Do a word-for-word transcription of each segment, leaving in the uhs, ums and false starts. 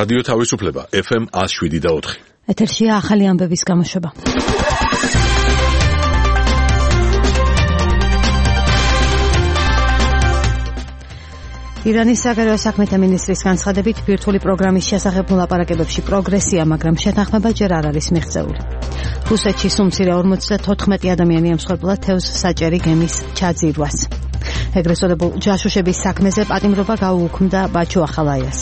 რადიო თავისუფლება ეფ ემ one oh seven და four. ეთერშია ახალი ამბების გამოშვება. ირანის საგარეო საქმეთა მინისტრის განცხადებით ბირთვული პროგრამის შესახებ მოლაპარაკებებში პროგრესია, მაგრამ შეთანხმება ჯერ არ არის მიღწეული. რუსეთში სუმცირე ორმოცდათოთხმეტი ადამიანი ემსხვერპლა თევზ საჭერი გემის ჩაძირვას. ეგრეთ წოდებულ ჯაშუშების საქმეზე პატიმრობა გაუუქმდა ბაჩუ ახალაიას.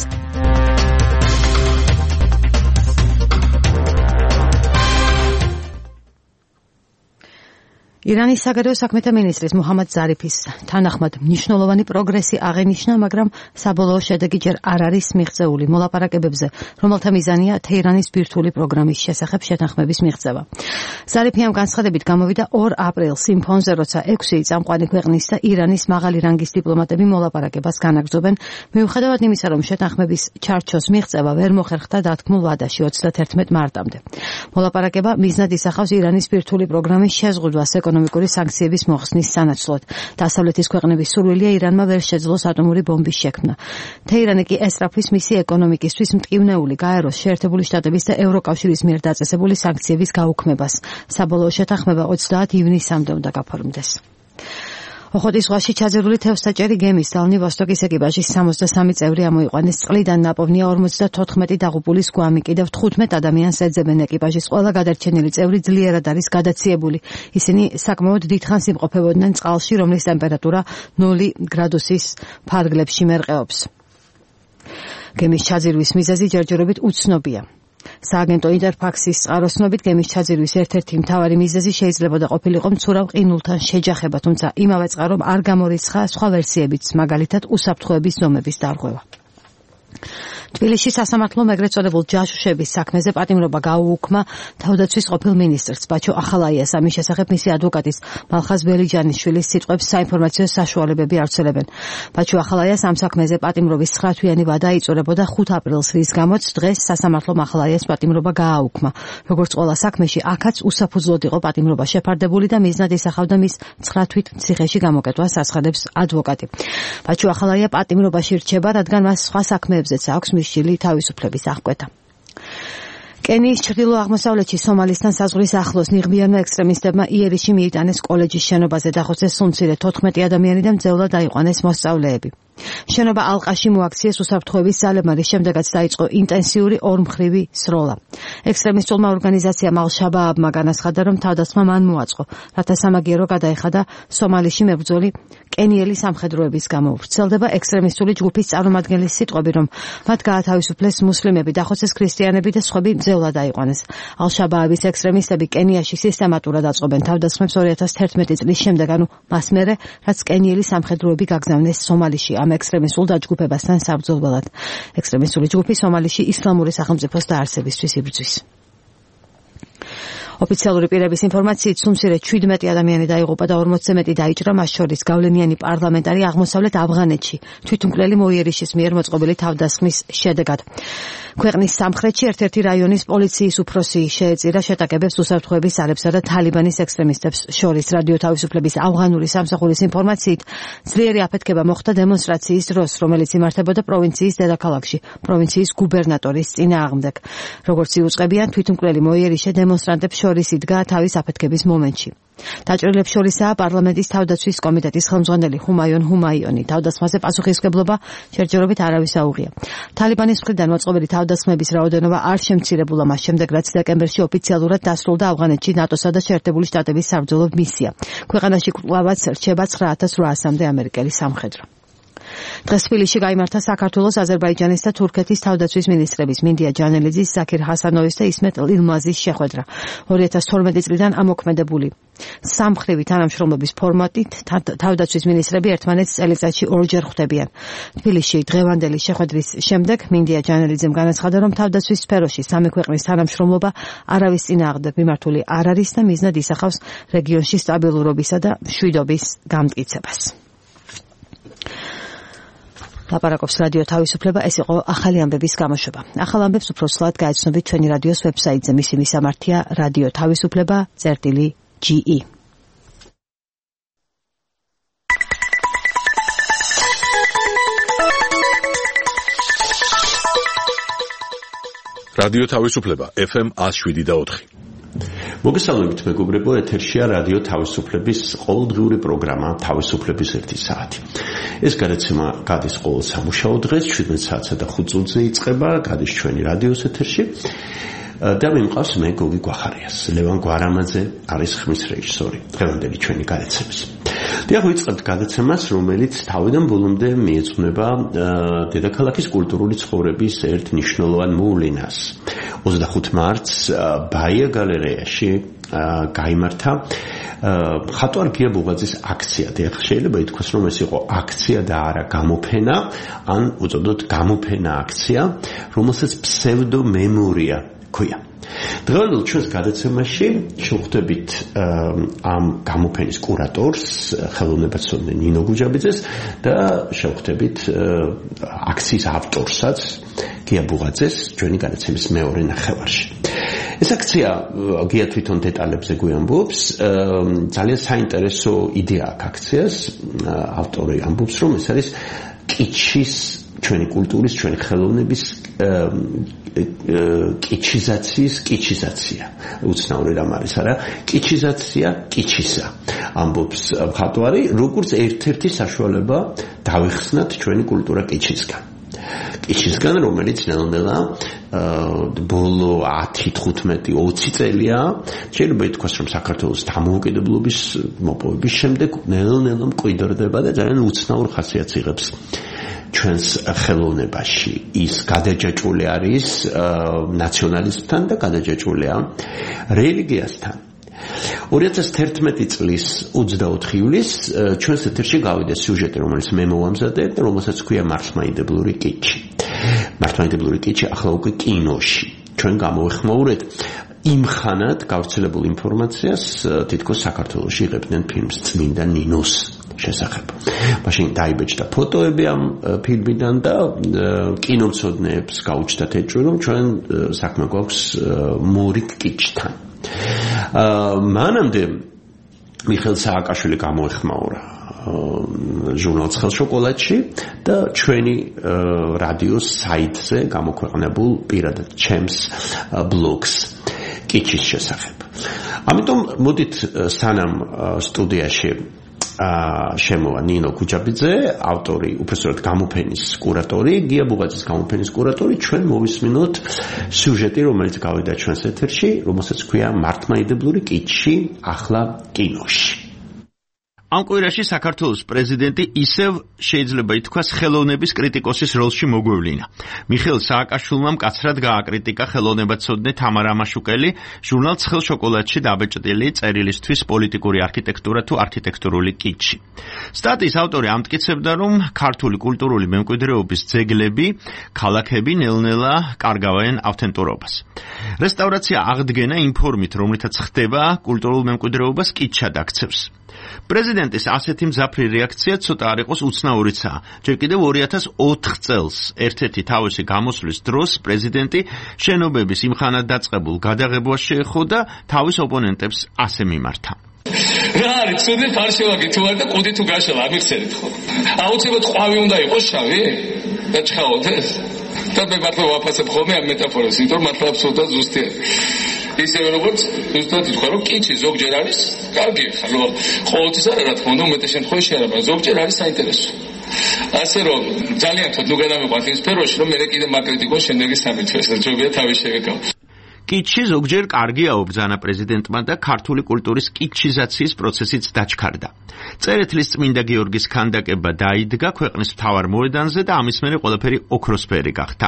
ირანის საგარეო საქმეთა მინისტრის მუჰამად ზარიფის თანახმად მნიშვნელოვანი პროგრესი აღენიშნა, მაგრამ საბოლოო შედეგი ჯერ არ არის მიღწეული მოლაპარაკებებზე, რომელთა მიზანია თეირანის ბირთვული პროგრამის შესახებ შეთანხმების მიღწევა. ზარიფი ამ განცხადებით გამოვიდა ორ აპრილს სიმფონზე, როცა ექვსი წამყვანი ქვეყნის და ირანის მაღალი რანგის დიპლომატები მოლაპარაკებას განაგრძობენ, მიუხედავად იმისა, რომ შეთანხმების ჩარჩოს მიღწევა ვერ მოხერხდა დათქმულ ვადაში ოცდათერთმეტ მარტამდე. მოლაპარაკება მიზნად ისახავს ირანის ბირთვული პროგრამის შეზღუდვას ეკონომიკური სანქციების მოხსნის სანაცვლოდ. დასავლეთის ქვეყნების სურვილია ირანმა ვერ შეძლოს ატომური ბომბის შექმნა. თეირანი კი ესწრაფვის მისი ეკონომიკისთვის მტკივნეული გაეროს, შეერთებული შტატების და ევროკავშირის მიერ დაწესებული სანქციების გაუქმებას. საბოლოო შეთანხმება ოცდაათ ივნისამდე უნდა გაფორმდეს. ოხოტის ზღვაში ჩაძირული თევზსაჭერი გემის დალნი ვოსტოკის ეკიპაჟის სამოცდასამი წევრი ამოიყვანეს. წყლიდან ნაპოვნია ორმოცდათოთხმეტი დაღუპულის გვამი, კიდევ თხუთმეტ ადამიანს ეძებენ. ეკიპაჟის ყველა გადარჩენილი წევრი ძლიერად არის გადაციებული. ისინი საკმაოდ დიდხანს იმყოფებოდნენ წყალში, რომლის ტემპერატურა ნული გრადუსის ფარგლებში მერყეობს. გემის ჩაძირვის მიზეზი ჯერჯერობით უცნობია. სააგენტო ინტერფაქსის წყაროსნობით გემის ჩაძირვის ერთ-ერთი მთავარი მიზეზი შეიძლებოდა ყოფილიყო მცურავ ყინულთან შეჯახება, თუმცა იმავე წყარომ არ გამორიცხა სხვა ვერსიებიც, მაგალითად უსაფრთხოების ზომების დარღვევა. თბილისში სასამართლომ ეგრეთ წოდებულ ჯაშუშების საქმეზე პატიმრობა გაუუქმა თავდაცვის ყოფილ მინისტრს ბაჩუ ახალაიას. ამის შესახებ მისი ადვოკატის მალხაზ ბელიჯანიშვილის სიტყვებს საინფორმაციო საშუალებები ავრცელებენ. ბაჩუ ახალაიას ამ საქმეზე პატიმრობის ცხრა თვიანი ვადა იწურებოდა ხუთ აპრილს, რის გამოც დღეს სასამართლომ ახალაიას პატიმრობა გააუქმა. როგორც ყველა საქმეში, აქაც უსაფუძვლოდ იყო პატიმრობა შეფარდებული და მიზნად ისახავდა მის ცხრა თვით ციხეში გამოკეტვას, აცხადებს ადვოკატი. ბაჩუ ახალაია პატიმრობაში რჩება, რადგან მას სხვა საქმეებზეც აქვს მისშილი თავისუფლების აღკვეთა. კენიის ჩრდილო-აღმოსავლეთში სომალისთან საზღვრის ახლოს ნიღბიანმა ექსტრემისტებმა იერიში მიიტანეს კოლეჯის შენობაზე, დახოცეს სუმცირე თოთხმეტი ადამიანი და მძევლად აიყვანეს მოსწავლეები. შენობა ალყაში მოაქციეს უსაფრთხოების ძალებმა, რის შემდეგაც დაიწყო ინტენსიური ორმხრივი სროლა. ექსტრემისტულმა ორგანიზაციამ ალ-შაბააბმა განაცხადა, რომ თავდასხმა მან მოაწყო, რათა სამაგიერო გადაეხადა სომალიში მებრძოლი კენიელი სამხედროების გამო. ვრცელდება ექსტრემისტული ჯგუფის წარმომადგენლის სიტყვები, რომ მათ გაათავისუფლეს მუსლიმები, დახოცეს ქრისტიანები და სხვები მძევლად აიყვანეს. ალ-შაბააბის ექსტრემისტები კენიაში სისტემატურად აწყობენ თავდასხმებს ორი ათას თერთმეტი წლის შემდეგ, ანუ მას მერე, რაც კენიელი სამხედროები გაგზავნეს სომალიში ამ ექსტრემისტულ დაჯგუფებასთან საბრძოლველად. ექსტრემისტული ჯგუფი სომალიში ისლამური სახელმწიფოს დაარსებისთვის იბრძვის. ოფიციალური პირების ინფორმაციით სუმცირე შვიდმეტი ადამიანი დაიღუპა და ორმოცზე მეტი დაიჭრა, მას შორის გავლენიანი პარლამენტარი აღმოსავლეთ ავღანეთში თვითმკვლელი მოიერიშის მიერ მოწყობილი თავდასხმის შედეგად. ქვეყნის სამხრეთში ერთ-ერთი რაიონის პოლიციის უფროსი შეეწირა შეტაკებებს უსაფრთხოების ძალებსა და თალიბანის ექსტრემისტებს შორის. რადიო თავისუფლების ავღანური სამსახურის ინფორმაციით ძლიერი აფეთქება მოხდა დემონსტრაციის დროს, რომელიც იმართებოდა პროვინციის დედაქალაქში, პროვინციის გუბერნატორის წინააღმდეგ. როგორც იუწყებიან, თვითმკვლელი მოიერიშე დემონსტრანტებს შორის იდგა თავის აფეთქების მომენტში. დაჭრილებს შორისაა პარლამენტის თავდაცვის კომიტეტის ხელმძღვანელი ჰუმაიონ ჰუმაიონი. თავდასხმაზე პასუხისმგებლობა ჯერჯერობით არავის აუღია. თალიბანის მხრიდან მოწყობილი თავდასხმების რაოდენობა არ შემცირებულა მას შემდეგ, რაც დეკემბერში ოფიციალურად დასრულდა ავღანეთში ნატოსა და შეერთებული შტატების საბრძოლო მისია. ქვეყანაში კვლავაც რჩება ცხრა ათას რვაასამდე ამერიკელი სამხედრო. დღეს თბილისში გაიმართა საქართველოს, აზერბაიჯანის და თურქეთის თავდაცვის მინისტრების მინდია ჯანელიძის, ზაქირ ჰასანოვის და ისმეტ ილმაზის შეხვედრა. ორი ათას თორმეტი წლიდან ამოქმედებული სამმხრივი თანამშრომლობის ფორმატით თავდაცვის მინისტრები ერთმანეთს წელიწადში ორჯერ ხვდებიან. თბილისში დღევანდელი შეხვედრის შემდეგ მინდია ჯანელიძემ განაცხადა, რომ თავდაცვის სფეროში სამი ქვეყნის თანამშრომლობა არავის წინააღმდეგ მიმართული არ არის და მიზნად ისახავს რეგიონში სტაბილურობისა და მშვიდობის გამტკიცებას. ლაპარაკობს რადიო თავისუფლება, ეს იყო ახალი ამბების გამოშვება. ახალ ამბებს უფრო სულად გაეცნობით ჩვენი რადიოს ვებსაიტზე, მისი მისამართია რადიო თავისუფლება წერტილი ჯი ი. რადიო თავისუფლება ეფ ემ one oh seven point four. მოგესალმებით მეგობრებო, ეთერშია რადიო თავისუფლების ყოველდღიური პროგრამა თავისუფლების ერთი საათი. ეს გადაცემა გადის ყოველ სამუშაო დღეს შვიდმეტ საათსა და ხუთ წუთზე იწყება, გადის ჩვენი რადიოს ეთერში. და მე მყავს მე გოგი გვახარიას. ლევან გვარამაძე არის ხმის რეჟისორი დღევანდელი ჩვენი გადაცემის. დიახ, ვიწყებთ გადაცემას, რომელიც თავიდან ბოლომდე მიეძღვნება დედაქალაქის კულტურული ცხოვრების ერთ მნიშვნელოვან მოვლენას. ოცდახუთ მარტს ბაია გალერეაში გაიმართა მხატვარ გია ბუღაძის აქცია. დიახ, შეიძლება ითქვას, რომ ეს იყო აქცია და არა გამოფენა, ან უწოდოთ გამოფენა აქცია, რომელსაც ფსევდო მემორია ქვია. დღევანდელ ჩვენს გადაცემაში შევხვდებით ამ გამოფენის კურატორს, ხელოვნებაცოდნე ნინო გუჯაბიძეს და შევხვდებით აქციის ავტორსაც, გია ბუღაძეს, ჩვენი გადაცემის მეორე ნახევარში. ეს აქცია გია თვითონ დეტალებზე გვიამბობს, ძალიან საინტერესო იდეა აქვს აქციას, ავტორი ამბობს, რომ ეს არის კიჩის, ჩვენი კულტურის, ჩვენი ხელოვნების კიჩიზაციის კიჩიზაცია. უცნაური რამ არის, არა? კიჩიზაცია კიჩისა. ამბობს მხატვარი, როგორც ერთ-ერთი საშუალება დავიხსნათ ჩვენი კულტურა კიჩისგან. კიჩისგან, რომელიც ნელ-ნელა ბოლო ათი, თხუთმეტი, ოცი წელია, შეიძლება ითქვას, რომ საქართველოს დამოუკიდებლობის მოპოვების შემდეგ ნელ-ნელა მკვიდრდება და ძალიან უცნაურ ხასიათს იღებს ჩვენს ხელოვნებაში. ის გადაჯაჭვული არის ნაციონალიზმთან და გადაჯაჭვულია რელიგიასთან. ორი ათას თერთმეტი წლის ოცდაოთხი ივლისს ჩვენს ეთერში გავიდა სიუჟეტი, რომელიც მე მოვამზადე და რომელსაც ქვია მართლმადიდებლური კიჩი. მართლმადიდებლური კიჩი ახლა უკვე კინოში. ჩვენ გამოვეხმაურეთ იმ ხანად გავრცელებულ ინფორმაციას, თითქოს საქართველოში იღებდნენ ფილმს წმინდა ნინოს შესახებ. მაშინ დაიბეჭდა ფოტოები ამ ფილმიდან და კინომცოდნეებს გაუჩნდათ ეჭვი, რომ ჩვენ საქმე გვაქვს მორიგ კიჩთან. მანამდე მიხეილ სააკაშვილი გამოეხმაურა ჟურნალ ცხელშოკოლადში და ჩვენი რადიოს საიტზე გამოქვეყნებულ პირადად ჩემს ბლოგს კიჩის შესახებ. ამიტომ მოდით სანამ სტუდიაში შემოვა ნინო გუჯაბიძე, ავტორი, უпроსტოდ გამოფენის კურატორი, გია ბუღაძის გამოფენის კურატორი, ჩვენ მოვისმინოთ სიუჟეტი, რომელიც გავიდა ჩვენს ეთერში, რომელსაც ქვია მართლმადიდებლური კიჩი ახლა კინოში. ამ კვირაში საქართველოს პრეზიდენტი ისევ შეიძლება ითქვას ხელოვნების კრიტიკოსის როლში მოგვევლინა. მიხეილ სააკაშვილმა მკაცრად გააკრიტიკა ხელოვნებაცოდნე თამარა ამაშუკელი ჟურნალ ცხელშოკოლადში დაბეჭდილი წერილისთვის პოლიტიკური არქიტექტურა თუ არქიტექტურული კიჩი. სტატიის ავტორი ამტკიცებდა, რომ ქართული კულტურული მემკვიდრეობის ძეგლები, ქალაქები ნელ-ნელა კარგავენ ავთენტურობას. რესტავრაცია აღდგენა იმ ფორმით, რომლითაც ხდება კულტურულ მემკვიდრეობას კიჩად აქცევს. პრეზიდენტის ასეთი მძაფრი რეაქცია ცოტა არ იყოს უცნაურიცაა. ჯერ კიდევ ორი ათას ოთხ წელს ერთ-ერთი თავისი გამოსვლის დროს პრეზიდენტი შენობების იმხანად დაწყებულ გადაღებვას შეეხო და თავის ოპონენტებს ასე მიმართა. რა არის ცუდი ფარშევაკი თუ არ და კუდი თუ გაშალა ამიხსენით ხო? აუცილებლად ყვავი უნდა იყოს შავი? და ჩხაოდეს? და მე მართლა ვაფასებ ხოლმე ამ მეტაფორას, იმიტომ რომ მართლა აბსოლუტურად ზუსტია. ისევე როგორც ზუსტად ითქვა, რომ კიჩი ზოგჯერ არის კარგი, ხო, ყოველთვის არა, რა თქმა უნდა, უმეტეს შემთხვევაში არა, მაგრამ ზოგჯერ არის საინტერესო. ასე რომ ძალიან თოთ ნუ გადამიყვანთ იმ სფეროში, რომ მე კიდე მაკრიტიკოს შემდეგი სამი თვეს რჩებია თავის შეგეკავ. კიჩი ზოგჯერ კარგია უბრძანა პრეზიდენტმა და ქართული კულტურის კიჩიზაციის პროცესიც დაჩქარდა. წერეთლის წმინდა გიორგის ქანდაკება დაიდგა ქვეყნის მთავარ მოედანზე და ამის მერე ყველაფერი ოქროსფერი გახდა.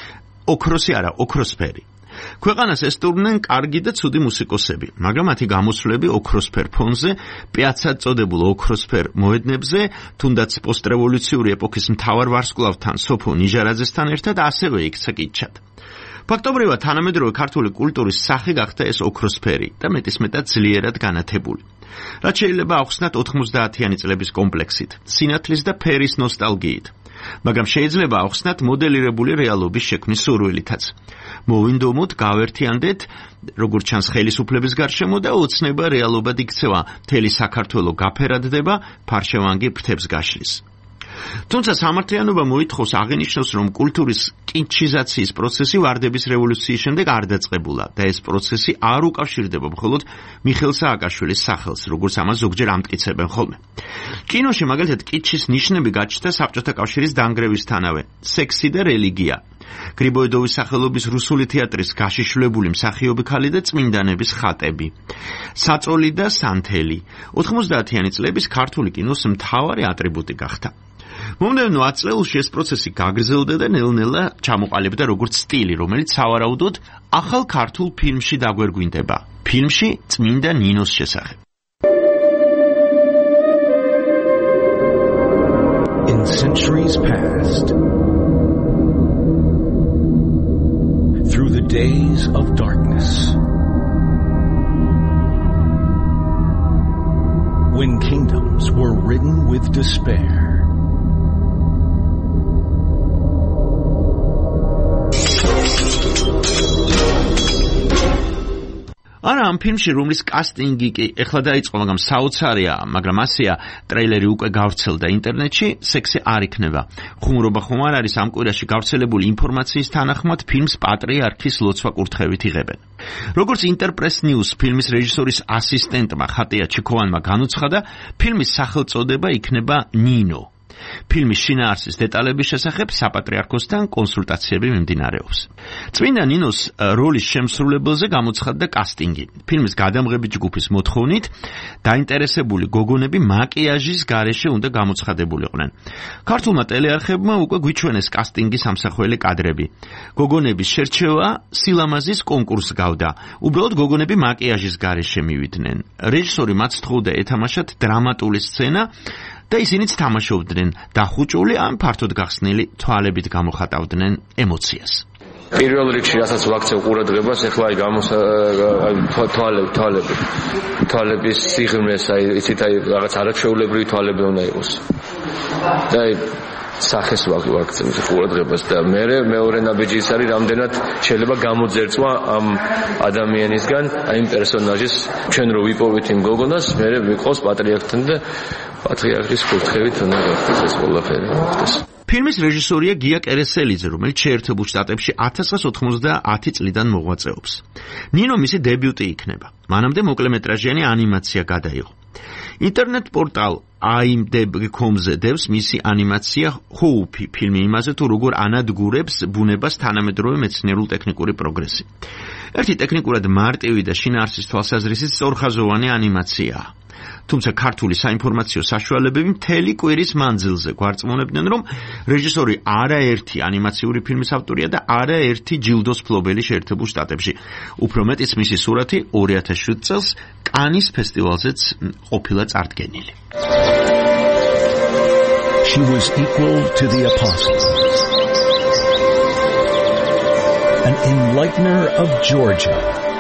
ოქროსი არა, ოქროსფერი. ქვეყანას ესტუმრნენ კარგი და ცუდი მუსიკოსები, მაგრამ მათი გამოსვლები ოქროსფერ ფონზე, პიაცად წოდებულ ოქროსფერ მოედნებზე, თუნდაც პოსტრევოლუციური ეპოქის მთავარ ვარსკვლავთან სოფო ნიჟარაძესთან ერთად ასევე იქცა კიჩად. ფაქტობრივად თანამედროვე ქართული კულტურის სახე გახდა ეს ოქროსფერი და მეტისმეტად ძლიერად განათებული. რაც შეიძლება ახსნათ ოთხმოცდაათიანი წლების კომპლექსით, სინათლის და ფერის ნოსტალგიით. მაგრამ შეიძლება ახსნათ მოდელირებული რეალობის შექმნის სურვილითაც. მოვინდომოთ, გავერთიანდეთ, როგორც ჩანს ხელისუფლების გარშემო და ოცნება რეალობად იქცევა, მთელი საქართველო გაფერადდება, ფარშევანგი ფრთებს გაშლის. თუმცა სამართლიანობა მოითხოვს აღინიშნოს, რომ კულტურის კინჩიზაციის პროცესი ვარდების რევოლუციის შემდეგ არ დაწყებულა და ეს პროცესი არ უკავშირდება მხოლოდ მიხეილ სააკაშვილის სახელს, როგორც ამას ზოგჯერ ამტკიცებენ ხოლმე. კინოში მაგალითად კიჩის ნიშნები გაჩნდა საბჭოთა კავშირის დანგრევისთანავე. სექსი და რელიგია, გრიბოედოვის სახელობის რუსული თეატრის გაშიშვლებული მსახიობი ქალი და წმინდანების ხატები, საწოლი და სანთელი ოთხმოცდაათიანი წლების ქართული კინოს მთავარი ატრიბუტი გახდა. მომდევნო ათ წლებში ეს პროცესი გაგრძელდა და ნელ-ნელა ჩამოყალიბდა როგორც სტილი, რომელიც სავარაუდოდ ახალ ქართულ ფილმში დაგვერგვინდება. ფილმში წმინდა ნინოს შესახებ. In centuries past, through the days of darkness, when kingdoms were ridden with despair, არა ამ ფილმში რომლის კასტინგი კი ეხლა დაიწყო, მაგრამ საოცარია, მაგრამ ასეა ტრეილერი უკვე გავრცელდა ინტერნეტში, სექსი არ იქნება. ხუმრობა ხომ არ არის ამ კვირაში გავრცელებული ინფორმაციის თანახმად ფილმს პატრიარქის ლოცვა კურთხევით იღებენ. როგორც ინტერპრეს ნიუს ფილმის რეჟისორის ასისტენტმა ხატია ჩიქოვანმა განუცხადა, ფილმის სახელწოდება იქნება ნინო. ფილმის შინაარსის დეტალების შესახებ საპატრიარქოსთან კონსულტაციები მიმდინარეობს. წმინდა ნინოს როლის შემსრულებელზე გამოცხადდა კასტინგი. ფილმის გადამღები ჯგუფის მოთხოვნით დაინტერესებული გოგონები მაკიაჟის გარეშე უნდა გამოცხადებულიყვნენ. ქართულმა ტელეარხებმა უკვე გვიჩვენეს კასტინგის ამსახველი კადრები. გოგონების შერჩევა სილამაზის კონკურს გავდა. უბრალოდ გოგონები მაკიაჟის გარეშე მივიდნენ. რეჟისორი მათ სთხოვდა ეთამაშათ დრამატული სცენა და ისინიც თამაშობდნენ დახუჭული ან ფართოდ გახსნილი თვალებით გამოხატავდნენ ემოციას. პირველ რიგში რასაც ვაქცევ ყურადღებას, ეხლა აი გამოსა აი თვალები, თვალები. თვალების სიღრმეს, აი იცით აი რაღაც არაჩვეულებრივი თვალები უნდა იყოს. და აი სახეს ვაქცევ ყურადღებას და მე მეორე ნაბიჯი ის არის, რამდენად შეიძლება გამოძერწვა ამ ადამიანისგან, აი იმ პერსონაჟის, ჩვენ რო ვიპოვეთ იმ გოგონას, მე ვიყოს პატრიარქთან და პატრიარქის კურთხევით უნდა გახდეს ეს ყველაფერი. ფილმის რეჟისორია გია კერესელიძე, რომელიც შეერთებულ შტატებში ათას ცხრაასა ოცდაათი წლიდან მოღვაწეობს. ნინო მისი დებიუტი იქნება. მანამდე მოკლემეტრაჟიანი ანიმაცია გადაიღო. ინტერნეტ პორტალ i m d b dot com-ზე დევს მისი ანიმაცია ჰოუფი ფილმი იმაზე, თუ როგორ ანადგურებს ბუნებას თანამედროვე მეცნიერულ-ტექნიკური პროგრესი. ერთი ტექნიკურად მარტივი და შინაარსის თვალსაზრისით სწორხაზოვანი ანიმაციაა. თუმცა ქართული საინფორმაციო საშუალებები მთელი კვირის მანძილზე გვარწმუნებდნენ, რომ რეჟისორი არაერთი ანიმაციური ფილმის ავტორია და არაერთი ჯილდოს მფლობელი შეერთებულ შტატებში. უფრო მეტიც მისი სურათი ორი ათას შვიდ წელს კანის ფესტივალზეც ყოფილა წარდგენილი. She was equal to the apostles, an enlightener of Georgia.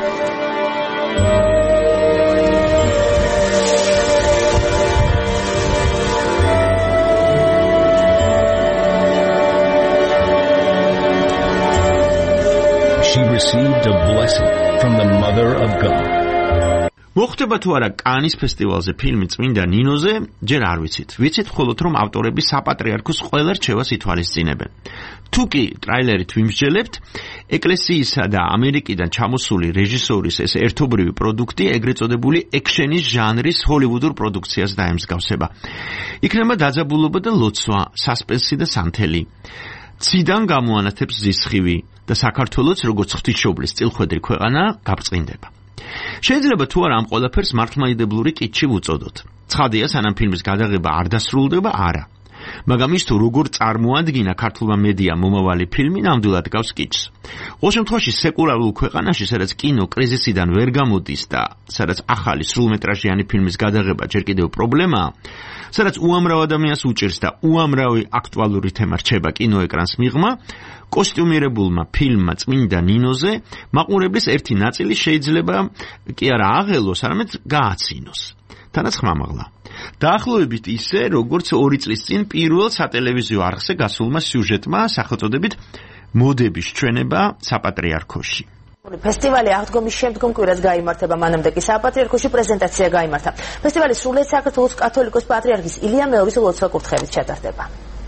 She received a blessing from the Mother of God. მოხდება თუ არა კანის ფესტივალზე ფილმი წმინდა ნინოზე, ჯერ არ ვიცით. ვიცით მხოლოდ რომ ავტორები საპატრიარქოს ყველა რჩევას ითვალისწინებენ. თუ კი ტრაილერით ვიმსჯელებთ, ეკლესიისა და ამერიკიდან ჩამოსული რეჟისორის ეს ერთობრივი პროდუქტი ეგრეთ წოდებული ექშენის ჟანრის ჰოლივუდურ პროდუქციას დაემსგავსება. იქნება დაძაბულობა და ლოცვა, სასპენსი და სანთელი. ციდან გამოანათებს ზისხივი და საქართველოს როგორც ღვთისმშობლის წილხვედრი ქვეყანა გაბწყინდება. შეიძლება თუ არა ამ ყველაფერს მართლმადიდებლური კითში ვუწოდოთ. ცხადია, სანამ ფილმის გადაღება არ დასრულდება, არა. მაგრამ ის თუ როგორ წარმოადგინა ქართულმა მედიამ მომავალი ფილმი, ნამდვილად გავს კითს. ყოველ შემთხვევაში სეკულარულ ქვეყანაში, სადაც კინო კრიზისიდან ვერ გამოდის და სადაც ახალი სრულმეტრაჟიანი ფილმის გადაღება ჯერ კიდევ პრობლემაა, სადაც უამრავ ადამიანს უჭირს და უამრავი აქტუალური თემა რჩება კინოეკრანს მიღმა, კოსტიუმირებულმა ფილმმა წმინდა ნინოზე მაყურებლის ერთი ნაწილი შეიძლება კი არა აღელოს, არამედ გააცინოს. თანაც-ხმამაღლა. დაახლოებით ისე, როგორც ორი წლის წინ პირველ სატელევიზიო არხზე გასულმა სიუჟეტმა სახელწოდებით მოდების ჩვენება საპატრიარქოში. ფესტივალი აღდგომის შემდგომ კვირას გაიმართება, მანამდე კი საპატრიარქოში პრეზენტაცია გაიმართა. ფესტივალი სრულიად საქართველოს კათოლიკოს პატრიარქის ილია მეორის ლოცვა-კურთხევით ჩატარდება.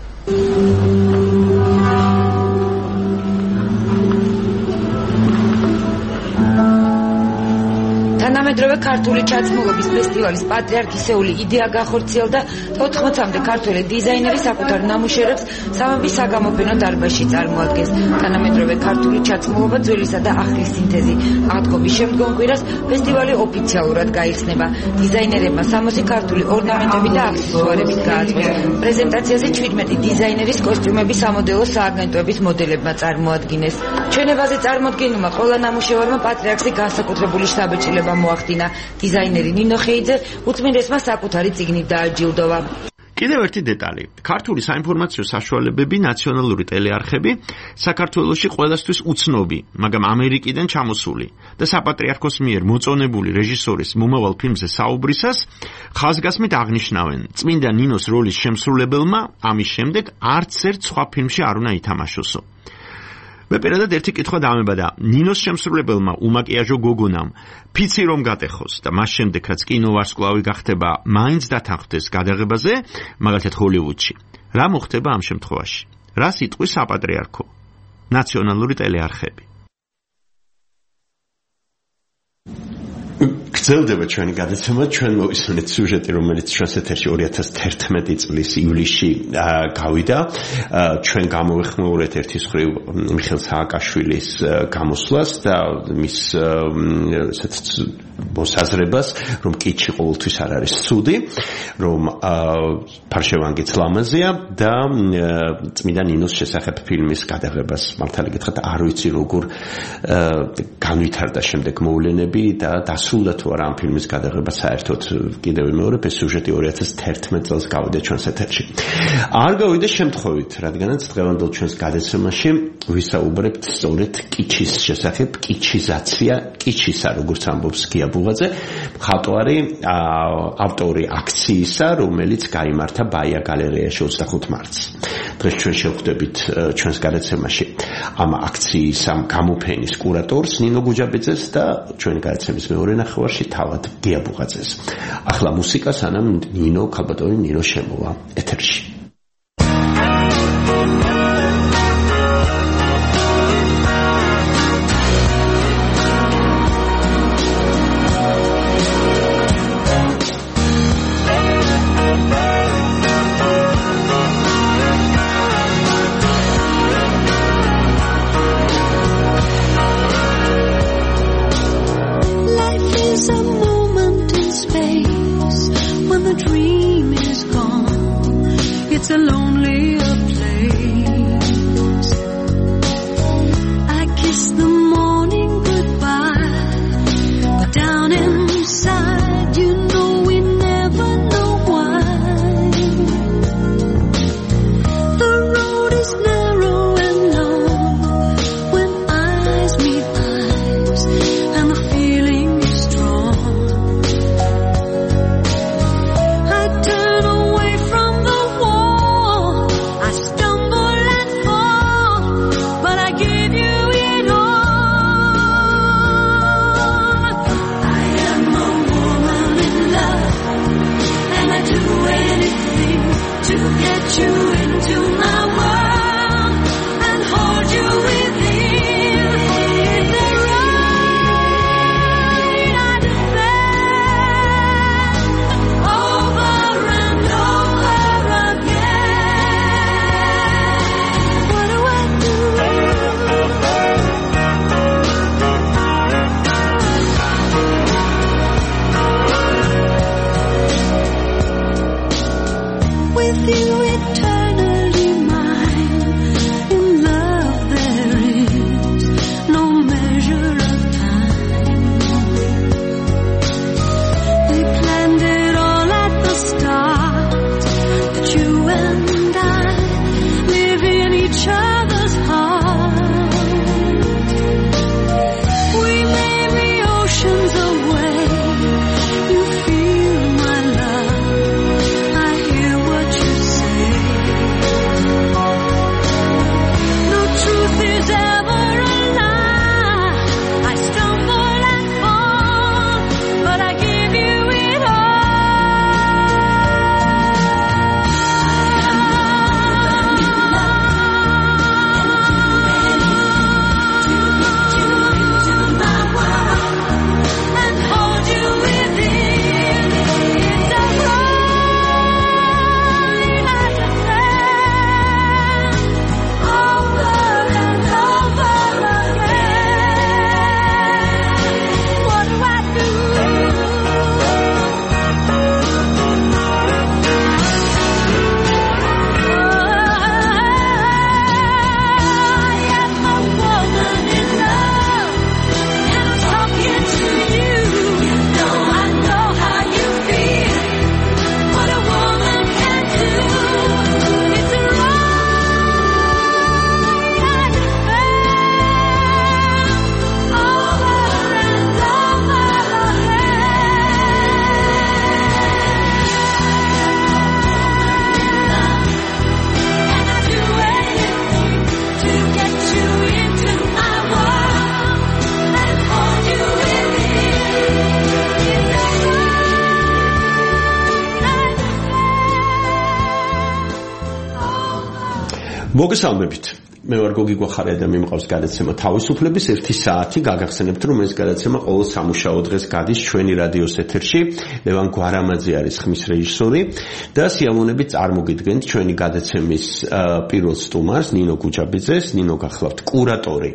თანამედროვე ქართული ჩაცმულობის ფესტივალის პატრიარქისეული იდეა გახორციელდა ოთხმოცამდე ქართველი დიზაინერი საკუთარ ნამუშევრებს სამების საგამოფენო დარბაზში წარმოადგენს. თანამედროვე ქართული ჩაცმულობა ძველისა და ახლის სინთეზი. აღდგომის შემდგომ კვირას ფესტივალი ოფიციალურად გაიხსნება. დიზაინერებმა სამოცი ქართული ორნამენტები და აქსესუარებით გააწყვეს. პრეზენტაციაზე ჩვიდმეტი დიზაინერის კოსტიუმები სამოდელო სააგენტოების მოდელებმა წარმოადგინეს. ჩვენებაზე წარმოდგენილმა ყველა ნამუშევარმა პატრიარქზე განსაკუთრებული შთაბეჭდილება მოახდინა. დიზაინერი ნინო ხეიძე უწმინდესმა საკუთარი წიგნით დააჯილდოვა. კიდევ ერთი დეტალი. ქართული საინფორმაციო საშუალებები, ნაციონალური ტელეარხები საქართველოში ყველასთვის უცნობი, მაგრამ ამერიკიდან ჩამოსული და საპატრიარქოს მიერ მოწონებული რეჟისორის მომავალ ფილმზე საუბრისას ხაზგასმით აღნიშნავენ, წმინდა ნინოს როლის შემსრულებელმა ამის შემდეგ არც ერთ სხვა ფილმში არ უნდა ითამაშოსო. მე პირადად ერთი კითხვა დამებადა ნინოს შემსრულებელმა უმაკიაჟო გოგონამ ფიცი რომ გატეხოს და მას შემდეგ რაც კინოვარსკვლავი გახდება მაინც დათანხმდეს გადაღებაზე მაგალითად ჰოლივუდში რა მოხდება ამ შემთხვევაში რას იტყვის საპატრიარქო ნაციონალური ტელეარხები გრძელდება ჩვენი გადაცემა, ჩვენ მოვისმენთ სიუჟეტი, რომელიც ჩვენს ეთერში ორი ათას თერთმეტი წლის ივლისში გავიდა. ჩვენ გამოვეხმაურეთ ერთის მხრივ მიხეილ სააკაშვილის გამოსვლას და მის მოსაზრებას, რომ კიჩი ყოველთვის არ არის ცუდი, რომ ფარშევანგიც ლამაზია და წმინდა ნინოს შესახებ ფილმის გადაღებას მართალი გითხრათ არ ვიცი როგორ განვითარდა შემდეგ მოვლენები და დასრულდა თუ არა ამ ფილმის გადაღება საერთოდ კიდევ ვიმეორებ ეს სიუჟეტი ორი ათას თერთმეტ წელს გავიდა ჩვენს ეთერში. არ გავიდა შემთხვევით, რადგანაც დღევანდელ ჩვენს გადაცემაში ვისაუბრებთ სწორედ კიჩის შესახებ, კიჩიზაცია, კიჩისა, როგორც ამბობს გია ბუღაძე, მხატვარი, ავტორი აქციისა, რომელიც გაიმართა ბაია გალერეაში ოცდახუთ მარტს. დღეს ჩვენ შევხვდებით ჩვენს გადაცემაში ამ აქციის ამ გამოფენის კურატორს ნინო გუჯაბიძეს და ჩვენი გადაცემის მეორე ნახევარში თავად გია ბუღაძეს. ახლა მუსიკა სანამ ნინო ქალბატონი ნინო შემოვა ეთერში. You feel my love, I hear what you say. მოგესალმებით. მე ვარ გოგი გვახარია და მიმყავს გადაცემა თავისუფლების ერთი საათი. გაგახსენებთ, რომ ეს გადაცემა ყოველ სამუშაო დღეს გადის ჩვენი რადიოს ეთერში. ლევან გვარამაძე არის ხმის რეჟისორი და სიამოვნებით წარმოგიდგენთ ჩვენი გადაცემის პირველ სტუმარს, ნინო გუჯაბიძეს. ნინო გახლავთ კურატორი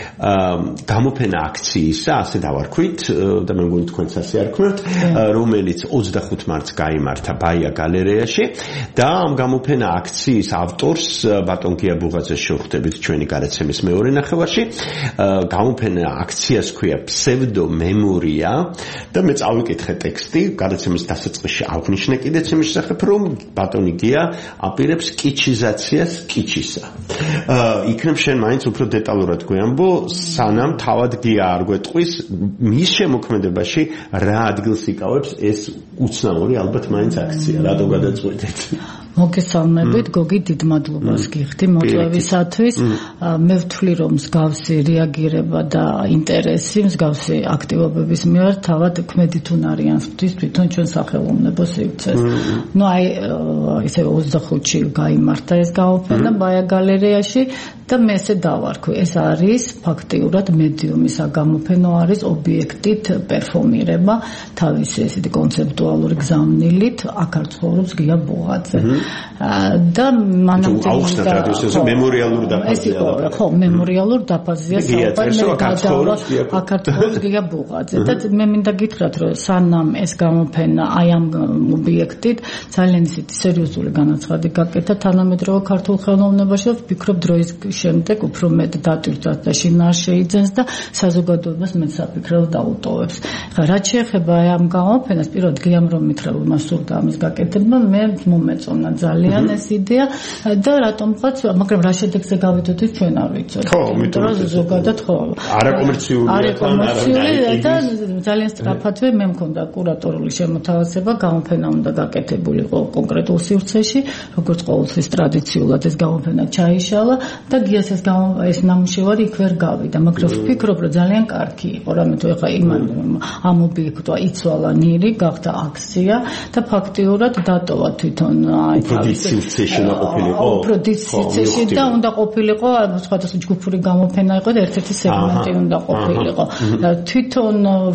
გამოფენა აქციისა, ასე დავარქვით და მე მგონი თქვენც ასე არქმევთ, რომელიც ოცდახუთ მარტს გაიმართა ბაია გალერეაში და ამ გამოფენა აქციის ავტორს ბატონ გია ბუღაძეს შევხვდებით ჩვენი გადაცემის მეორე ნახევარში. გამოფენა აქციას ქვია ფსევდო მემორია და მე წავიკითხე ტექსტი, გადაცემის დასაწყისში აღნიშნე კიდეც იმის შესახებ, რომ ბატონი გია აპირებს კიჩიზაციას კიჩისა. იქნებ შენ მაინც უფრო დეტალურად გვიამბო, სანამ თავად გია არ გვეტყვის, მის შემოქმედებაში რა ადგილს იკავებს ეს უცნაური ალბათ მაინც აქცია, რატო გადაწყვეტეთ? მოგესალმებით, გოგი, დიდ მადლობას გიხდი მოწვევისათვის. მე ვთვლი, რომ მსგავსი რეაგირება და ინტერესი მსგავსი აქტივობების მიერ თავად ქმედით უნარიანსთვის თვითონ ჩვენ სახელმწიფო სივრცეს. ნუ აი ისე ოცდახუთში გაიმართა ეს გამოფენა ბაია გალერეაში და მე ესე დავარქვი, ეს არის ფაქტიურად მედიუმის გამოფენო არის ობიექტით პერფორმირება თავისი ესეთი კონცეპტუალური გზავნილით აქ არ ცხოვრობს გია ბუღაძე. და მანამდე აუხსნათ რადიოს მემორიალურ დაფაზია. ხო, მემორიალურ დაფაზია საუბარი საქართველოს გია ბუღაძე და მე მინდა გითხრათ, რომ სანამ ეს გამოფენა აი ამ ობიექტით ძალიან ისეთი სერიოზული განაცხადი გაკეთა თანამედროვე ქართულ ხელოვნებაში და ვფიქრობ დროის შემდეგ უფრო მეტ დატვირთვას და შინაარს შეიძენს და საზოგადოებას მეტ საფიქრებელს დაუტოვებს. რაც შეეხება ამ გამოფენას, პირველად გიამ რომ მითხრა, მას სურდა ამის გაკეთება, მე მომეწონა ძალიან ეს იდეა და რატომღაც, მაგრამ რა შედეგზე გავიდოდით ჩვენ არ ვიცოდი. ხო, იმიტომ რომ ზოგადად ხო. არაკომერციულია, არაკომერციული და ძალიან სწრაფადვე მე მქონდა კურატორული შემოთავაზება, გამოფენა უნდა გაკეთებულიყო კონკრეტულ სივრცეში, როგორც ყოველთვის ტრადიციულად ეს გამოფენა ჩაიშალა და გიას ეს ეს ნამუშევარი იქ ვერ გავიდა, მაგრამ ვფიქრობ, რომ ძალიან კარგი იყო, რამე თუ ეხა იმან ამ ობიექტვა იცვალა ნირი, გახდა აქცია და ფაქტიურად დატოვა თვითონ აი პროდუქციაში უნდა ყოფილიყო. პროდუქციაში და უნდა ყოფილიყო, სხვადასხვა ჯგუფური გამოფენა იყო და ერთ-ერთი სეგმენტი უნდა ყოფილიყო. თვითონ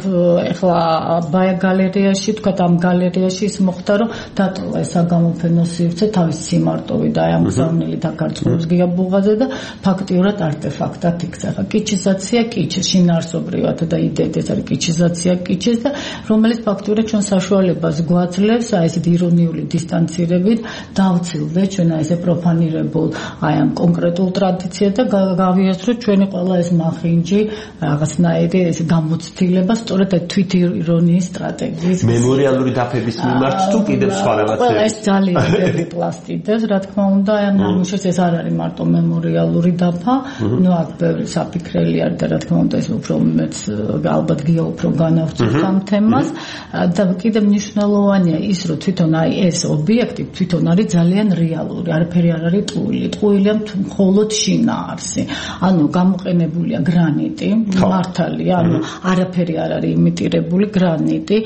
ეხლა ბაია გალერეაში, თქვა ამ გალერეაში ის მოხდა, რომ დატოვა ეს გამოფენო სივრცე თავის სიმარტოვით და აი ამ გზავნილი დაკარწყობს გია ბუღაძე და ფაქტიურად არტეფაქტად იქცა. კიჩიზაცია კიჩის შინაარსობრივად და იდეით ეს არის კიჩიზაცია კიჩის და რომელიც ფაქტიურად ჩვენ საშუალებას გვაძლევს აი ესეთ ირონიული დისტანცირებით დავცილდეთ ჩვენ აი ესე პროფანირებულ აი ამ კონკრეტულ ტრადიციას და გავიაზროთ ჩვენი ყველა ეს მახინჯი რაღაცნაირი ეს გამოცდილება სწორედ აი თვით ირონიის სტრატეგიის მემორიალური დაფების მიმართ თუ კიდევ სხვა რაღაცები. ეს ძალიან დიდი პლასტიდებს, რა თქმა უნდა, აი ამ ნამუშევრს ეს არ არის მარტო მემორიალური დაფა, ნუ აქ ბევრი საფიქრელი არის და რა თქმა უნდა ეს უფრო მეც ალბათ გია უფრო განავწევს ამ თემას და კიდევ მნიშვნელოვანია ის, რომ თვითონ აი ეს ობიექტი თვითონ არის ძალიან რეალური, არაფერი არ არის ტყუილი, ტყუილია მხოლოდ შინაარსი. ანუ გამოყენებულია გრანიტი, მართალია, ანუ არაფერი არ არის იმიტირებული, გრანიტი,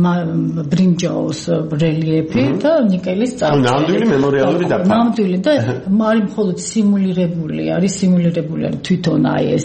ბრინჯაოს რელიეფი და ნიკელის წარწერა. ნამდვილი მემორიალური დაფა. ნამდვილი და არის მხოლოდ სიმულირებული არის, სიმულირებული არის თვითონ აი ეს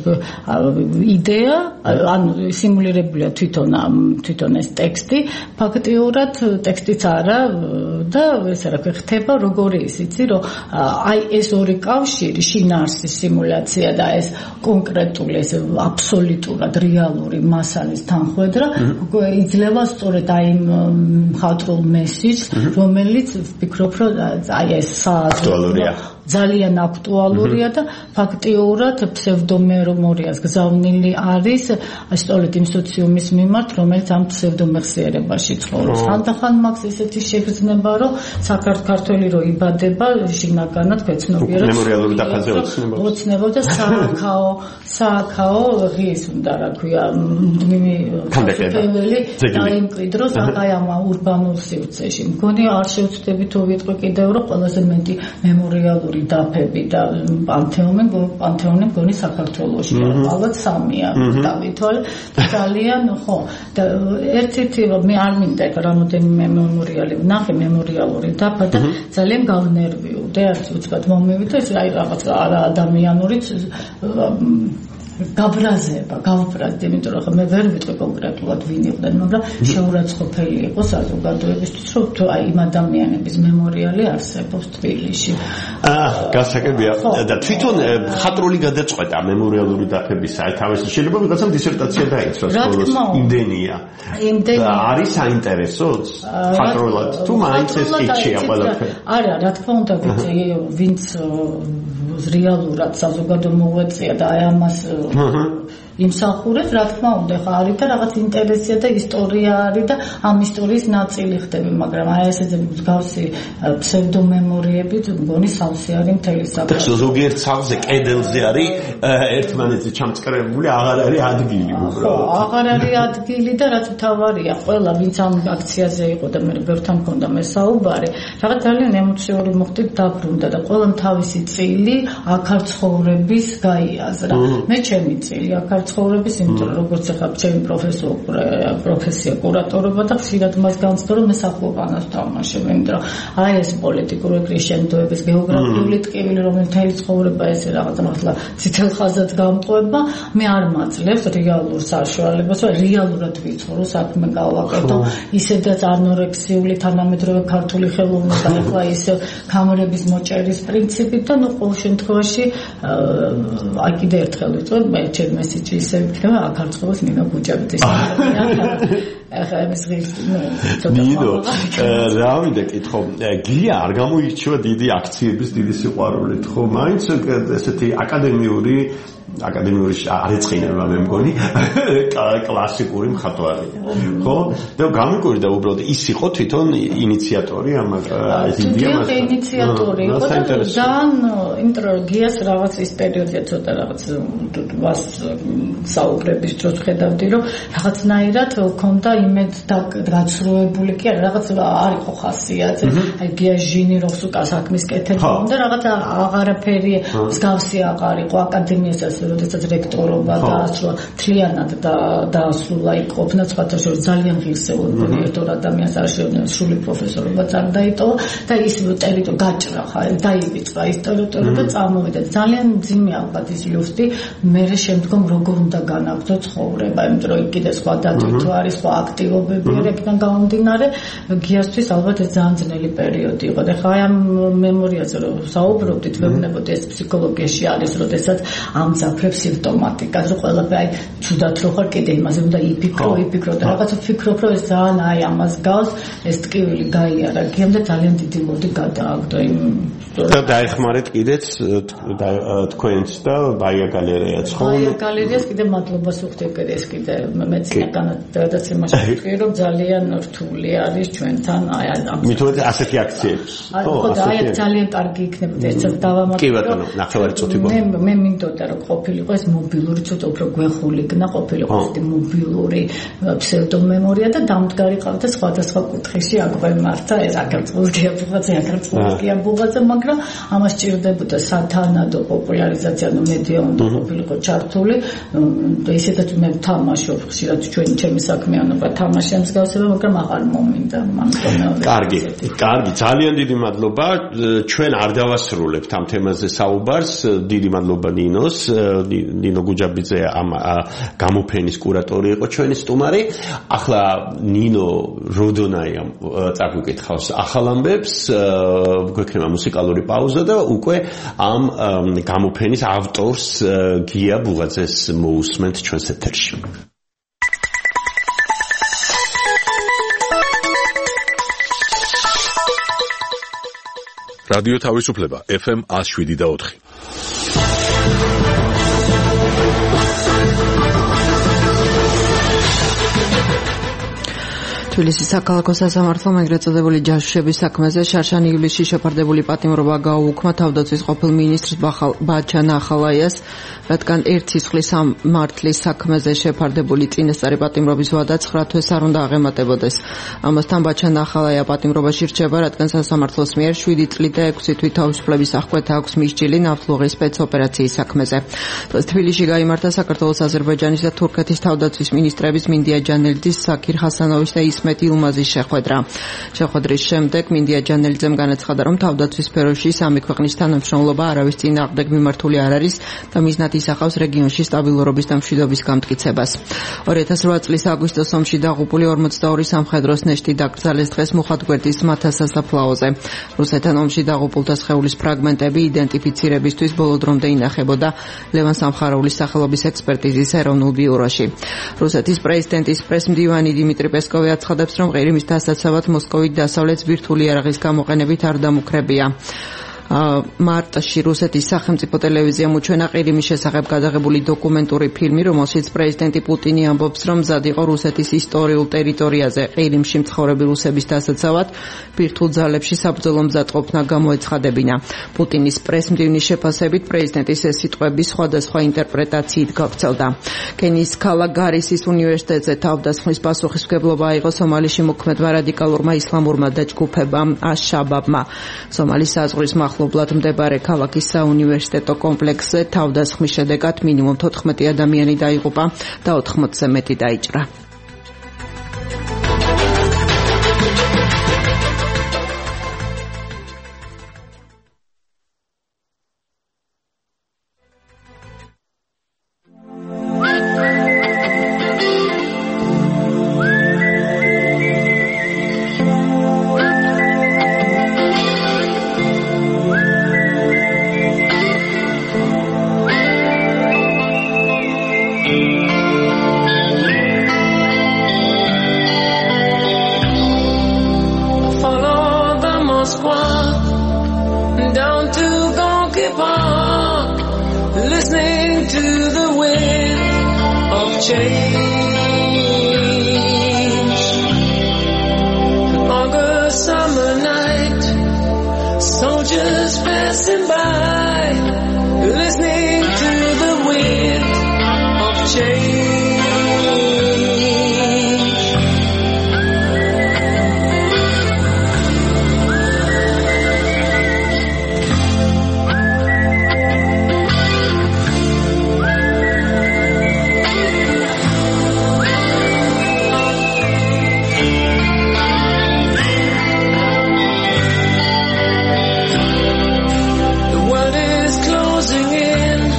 იდეა, ანუ სიმულირებულია თვითონ თვითონ ეს ტექსტი, ფაქტიურად ტექსტიც არა და ესე რა ხდება, როგორი ის იცი, რომ აი ეს ორი კავშირი, შინაარსის სიმულაცია და ეს კონკრეტული ეს აბსოლუტურად რეალური მასალის თანხვედრა იძლევა სწორედ აი მხატვრულ მესიჯს, რომელიც ვფიქრობ, რომ აი ეს აქტუალურია. ძალიან აქტუალურია და ფაქტიურად ფსევდომემორიას გზავნილი არის სწორედ იმ სოციუმის მიმართ, რომელიც ამ ფსევდომეხსიერებაში ცხოვრობს. ხანდახან მაქვს ესეთი შეგრძნება, რომ საქართველოს რო იბადება, შინაგანად ქვეცნობიერად მემორიალური დაფაზე ოცნებობს და სააქაო, სააქაო ღის უნდა რა ქვია, მუდმივი ხანდახანელი დაიმკვიდროს აი ამ урბანულ სივრცეში. მგონი არ შევწდები თუ ვიტყვი კიდევ, რომ ყველაზე მეტი მემორიალური მემორიალური დაფები და პანთეონი პანთეონი მგონი საქართველოშია ალბათ სამია დავითვალე ძალიან ხო და ერთ-ერთი მე არ მინდა რამოდენიმე მემორიალი ვნახე მემორიალური დაფა და ძალიან გავნერვიულდი არც უცბად მომივიდა ეს აი რაღაც არა ადამიანურიც გაბრაზება, გავბრაზდი, იმიტომ რომ მე ვერ ვიტყვი კონკრეტულად ვინ იყვნენ, მაგრამ შეურაცხყოფელი იყო საზოგადოებისთვის, რომ თუ აი იმ ადამიანების მემორიალი არსებობს თბილისში. აა, გასაგებია. და თვითონ ხატრული გადაწყვეტა მემორიალური დაფების აი თავის შეიძლება ვიღაცამ დისერტაცია დაიცვა სკოლას. იმდენია. იმდენია. არის საინტერესო ხატრულად თუ მაინც ეს კითხია ყველაფერი. არა, რა თქმა უნდა, ვინც რეალურად საზოგადო მოღვაწეა და აი ამას იმსახურებს, რა თქმა უნდა, ხა არის და რაღაც ინტერესია და ისტორია არის და ამ ისტორიის ნაწილი ხდები, მაგრამ აი ესეთი მსგავსი ფსევდომემორიებით მგონი სავსე არის მთელი საქართველოს. და ზოგიერთ სავსე კედელზე არის ერთმანეთზე ჩამწკრებული, აღარ არის ადგილი უბრალოდ. აღარ არის ადგილი და რაც მთავარია, ყველა ვინც ამ აქციაზე იყო და მე ბევრთან მქონდა მე საუბარი, რაღაც ძალიან ემოციური მოხდით დაბრუნდა და ყველა თავისი წილი აქ არ ცხოვრების გაიაზრა. მე ჩემი წილი აქ არ ცხოვრების, იმიტომ რომ როგორც ახლა ჩემი პროფესია კურატორობა და ხშირად მას განცდა რომ მე საყოველთაოს თამაშობ, იმიტომ რომ აი ეს პოლიტიკური კრიშენდოების გეოგრაფიული ტკივილი რომელიც თელი ცხოვრება ესე რაღაცა მართლა ციცელ ხაზად გამყვება, მე არ მაძლევს რეალურ საშუალებას, რომ რეალურად ვიცხოვრო საქმე გავაკეთო, ისედაც ანორექსიული თანამედროვე ქართული ხელოვნება ახლა ის კამერების მოჭერის პრინციპით და ნუ ყოველ შემთხვევაში აი კიდე ერთხელ ვიტყვი მე ჩემ მესიჯი ისე იქნება აქ არ ცხოვრობს ნინო გუჯაბიძის ახლა ეს ნინო რა მინდა კითხო გია არ გამოირჩევა დიდი აქციების დიდი სიყვარულით ხო მაინც ესეთი აკადემიური აკადემიური არ ეწყინება მე მგონი კლასიკური მხატვარია ხო და გამიკვირდა უბრალოდ ის იყო თვითონ ინიციატორი ამ ეს იდეა მას ინიციატორი იყო და ძალიან ინტროგიას რაღაც ის პერიოდია ცოტა რაღაც მას საუბრების დროს ხედავდი რომ რაღაცნაირად ქონდა იმედ გაცრუებული კი არა რაღაც არ იყო ხასიათი აი გიაჟინი რო სუკა საქმის კეთება და რაღაც აღარაფერი მსგავსი აღარ იყო აკადემიასაც როდესაც რექტორობა დაასრულა თლიანად და დაასრულა იქ ყოფნა სხვათა შორის ძალიან ღირსეული ერთად ადამიანს არ შეუძლია სრული პროფესორობაც არ დაიტოვა და ის ტერიტორია გაჭრა ხა დაივიწყა ის ტერიტორია და წამოვიდა ძალიან მძიმე ალბათ ის ლუსტი მე შემდგომ როგორ უნდა განაგრძო ცხოვრება იმიტომ რომ კიდე სხვა დატვირთვა არის სხვა აქტივობები ერებიდან გამომდინარე გიასთვის ალბათ ეს ძალიან ძნელი პერიოდი იყო და ხა ამ მემორიაზე რომ საუბრობდით ვეუბნებოდი ეს ფსიქოლოგიაში არის როდესაც ამძაფრებს სიმპტომატიკას რომ ყველაფერი აი თუდად რო ხარ კიდე იმაზე უნდა იფიქრო იფიქრო და რაღაცა ფიქრობ რომ ეს ძალიან აი ამას გავს ეს ტკივილი გაიარა გიამ და ძალიან დიდი მოდი გადააგდო იმ და დაეხმარეთ კიდეც თქვენს და ბაია გალერეაც ხო ბაია გალერეას კიდე მადლობას ვუხდები ეს კიდე მეცნიერკანად გადაცემაში ვიტყვი რომ ძალიან რთული არის ჩვენთან აი ამ მithod ასეთი აქციები ხო და აი ძალიან კარგი იქნებოდა ერთად დავამატო კი ბატონო ნახევარი წუთი მე მე მინდოდა რომ ყოფილიყო ეს მობილური ცოტა უფრო გვეხულიგნა ყოფილიყო ეს მობილური ფსევდომემორია და დამდგარი ყავდა სხვადასხვა კუთხეში აგვემართა ეს აკრწულკია ბუღაძე აკრწულკია ბუღაძე მაგრამ ამას ჭირდებოდა სათანადო პოპულარიზაცია ნუ მედია უნდა ყოფილიყო ჩართული და ისედაც მე თამაშობ ხშირად ჩვენი ჩემი საქმიანობა თამაშია მსგავსება მაგრამ აღარ მომინდა ამიტომ კარგი კარგი ძალიან დიდი მადლობა ჩვენ არ დავასრულებთ ამ თემაზე საუბარს დიდი მადლობა ნინოს ნინო გუჯაბიძე ამ გამოფენის კურატორი იყო ჩვენი სტუმარი ახლა ნინო როდონაია წაგვიკითხავს ახალ ამბებს გვექნება მუსიკალური პაუზა და უკვე ამ გამოფენის ავტორს გია ბუღაძეს მოусმენთ ჩვენს ეთერში რადიო თავისუფლება ეფ ემ one oh seven და four თბილისის საქალაქო სასამართლომ ეგრეთ წოდებული ჯაშუშების საქმეზე შარშან ივლისში შეფარდებული პატიმრობა გააუქმა თავდაცვის ყოფილ მინისტრს ბაჩან ახალაიას, რადგან ერთ სისხლის სამართლის საქმეზე შეფარდებული წინასწარი პატიმრობის ვადა ცხრა თვეს არ უნდა აღემატებოდეს. ამასთან ბაჩან ახალაია პატიმრობაში რჩება, რადგან სასამართლოს მიერ შვიდი წლით და ექვსი თვის თავისუფლების აღკვეთა აქვს მისჯილი ნავთლუღის სპეცოპერაციის საქმეზე. თბილისში გაიმართა საქართველოს, აზერბაიჯანის და თურქეთის თავდაცვის მინისტრების მინდია ჯანელიძის, საკირ ხასანოვის და ისმეთ ილმაზის შეხვედრა. შეხვედრის შემდეგ მინდია ჯანელიძემ განაცხადა, რომ თავდაცვის სფეროში სამი ქვეყნის თანამშრომლობა არავის წინააღმდეგ მიმართული არ არის და მიზნად ისახავს რეგიონში სტაბილურობის და მშვიდობის გამტკიცებას. ორი ათას რვა წლის აგვისტოს ომში დაღუპული ორმოცდაორი სამხედროს ნეშტი დაკრძალეს დღეს მუხათგვერდის მთა სასაფლაოზე. რუსეთთან ომში დაღუპულთა სხეულის ფრაგმენტები იდენტიფიცირებისთვის ბოლო დრომდე ინახებოდა ლევან სამხარაულის სახელობის ექსპერტიზის ეროვნულ ბიუროში. რუსეთის პრეზიდენტის პრესმდივანი დიმიტრი პესკოვი აცხადებს, რომ ყირიმის დასაცავად მოსკოვით დასავლეთს ბირთვული იარაღის გამოყენებით არ დამუქრებია. მარტში რუსეთის სახელმწიფო ტელევიზიამ უჩვენა ყირიმის შესახებ გადაღებული დოკუმენტური ფილმი, რომელშიც პრეზიდენტი პუტინი ამბობს, რომ მზად იყო რუსეთის ისტორიულ ტერიტორიაზე ყირიმში მცხოვრები რუსების დასაცავად ბირთვულ ძალებში საბრძოლო მზადყოფნა გამოეცხადებინა. პუტინის პრესმდივნის შეფასებით პრეზიდენტის ეს სიტყვები სხვადასხვა ინტერპრეტაციით გავრცელდა. კენიის ქალაქ გარისის უნივერსიტეტზე თავდასხმის პასუხისმგებლობა აიღო სომალიში მოქმედმა რადიკალურმა ისლამურმა დაჯგუფებამ აშ-შაბაბმა. სომალის საზღვრის მახლობლად მდებარე ქალაქის საუნივერსიტეტო კომპლექსზე თავდასხმის შედეგად მინიმუმ თოთხმეტი ადამიანი დაიღუპა და ოთხმოცზე მეტი დაიჭრა. In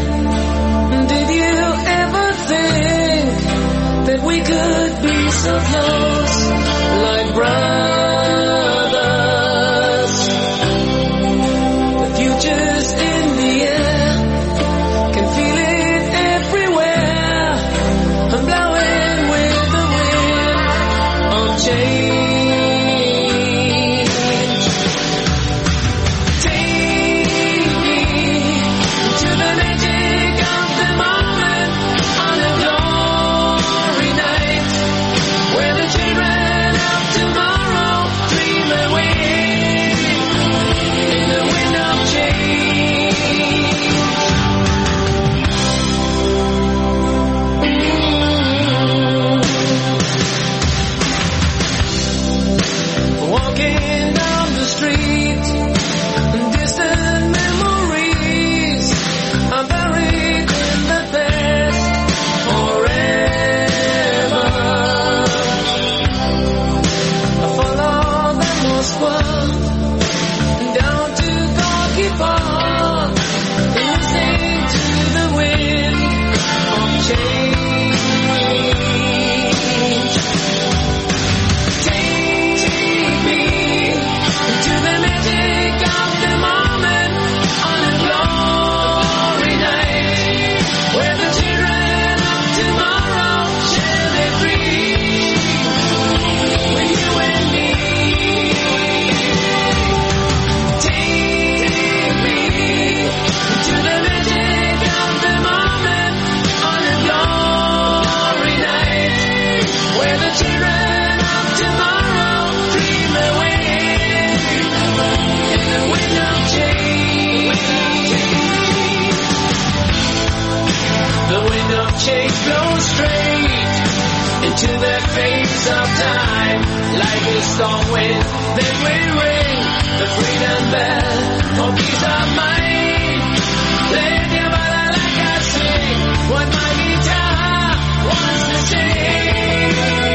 song wins, then we ring the freedom bell for peace of mind. Let your mother like I sing what my guitar wants to sing.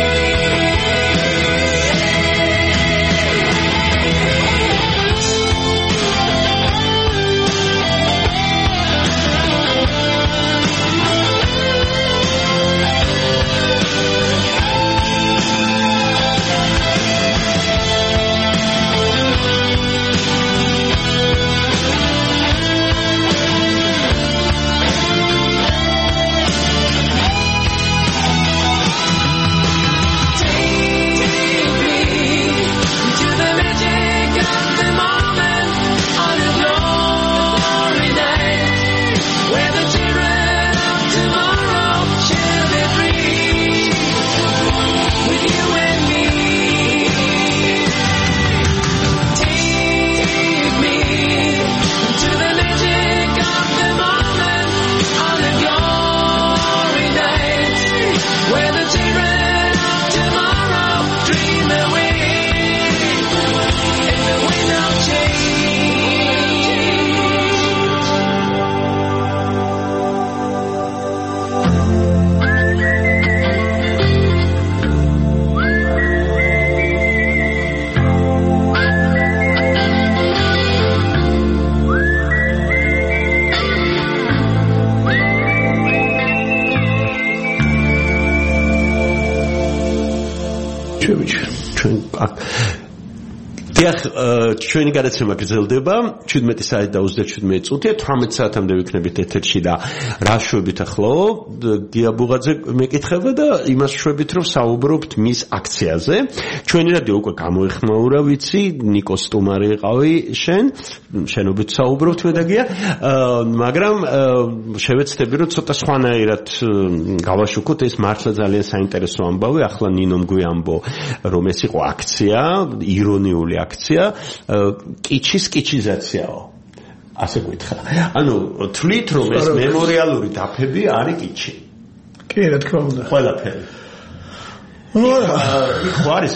ჩვენი გადაცემა გრძელდება შვიდმეტი საათი და ოცდაშვიდმეტი წუთია თვრამეტ საათამდე ვიქნებით ეთერში და რა შვებით ახლა გია ბუღაძე მეკითხება და იმას შვებით რომ საუბრობთ მის აქციაზე ჩვენი რადიო უკვე გამოეხმაურა ვიცი ნიკო სტუმარი იყავი შენ შენობით საუბრობთ მე და გია მაგრამ შევეცდები რომ ცოტა სხვანაირად გავაშუქოთ ეს მართლა ძალიან საინტერესო ამბავი ახლა ნინომ გვიამბო რომ ეს იყო აქცია ირონიული აქცია კიჩის კიჩიზაციაო ასე გითხრა ანუ თვლით რომ ეს მემორიალური დაფები არის კიჩი კი რა თქმა უნდა ყველაფერი ну იქ არის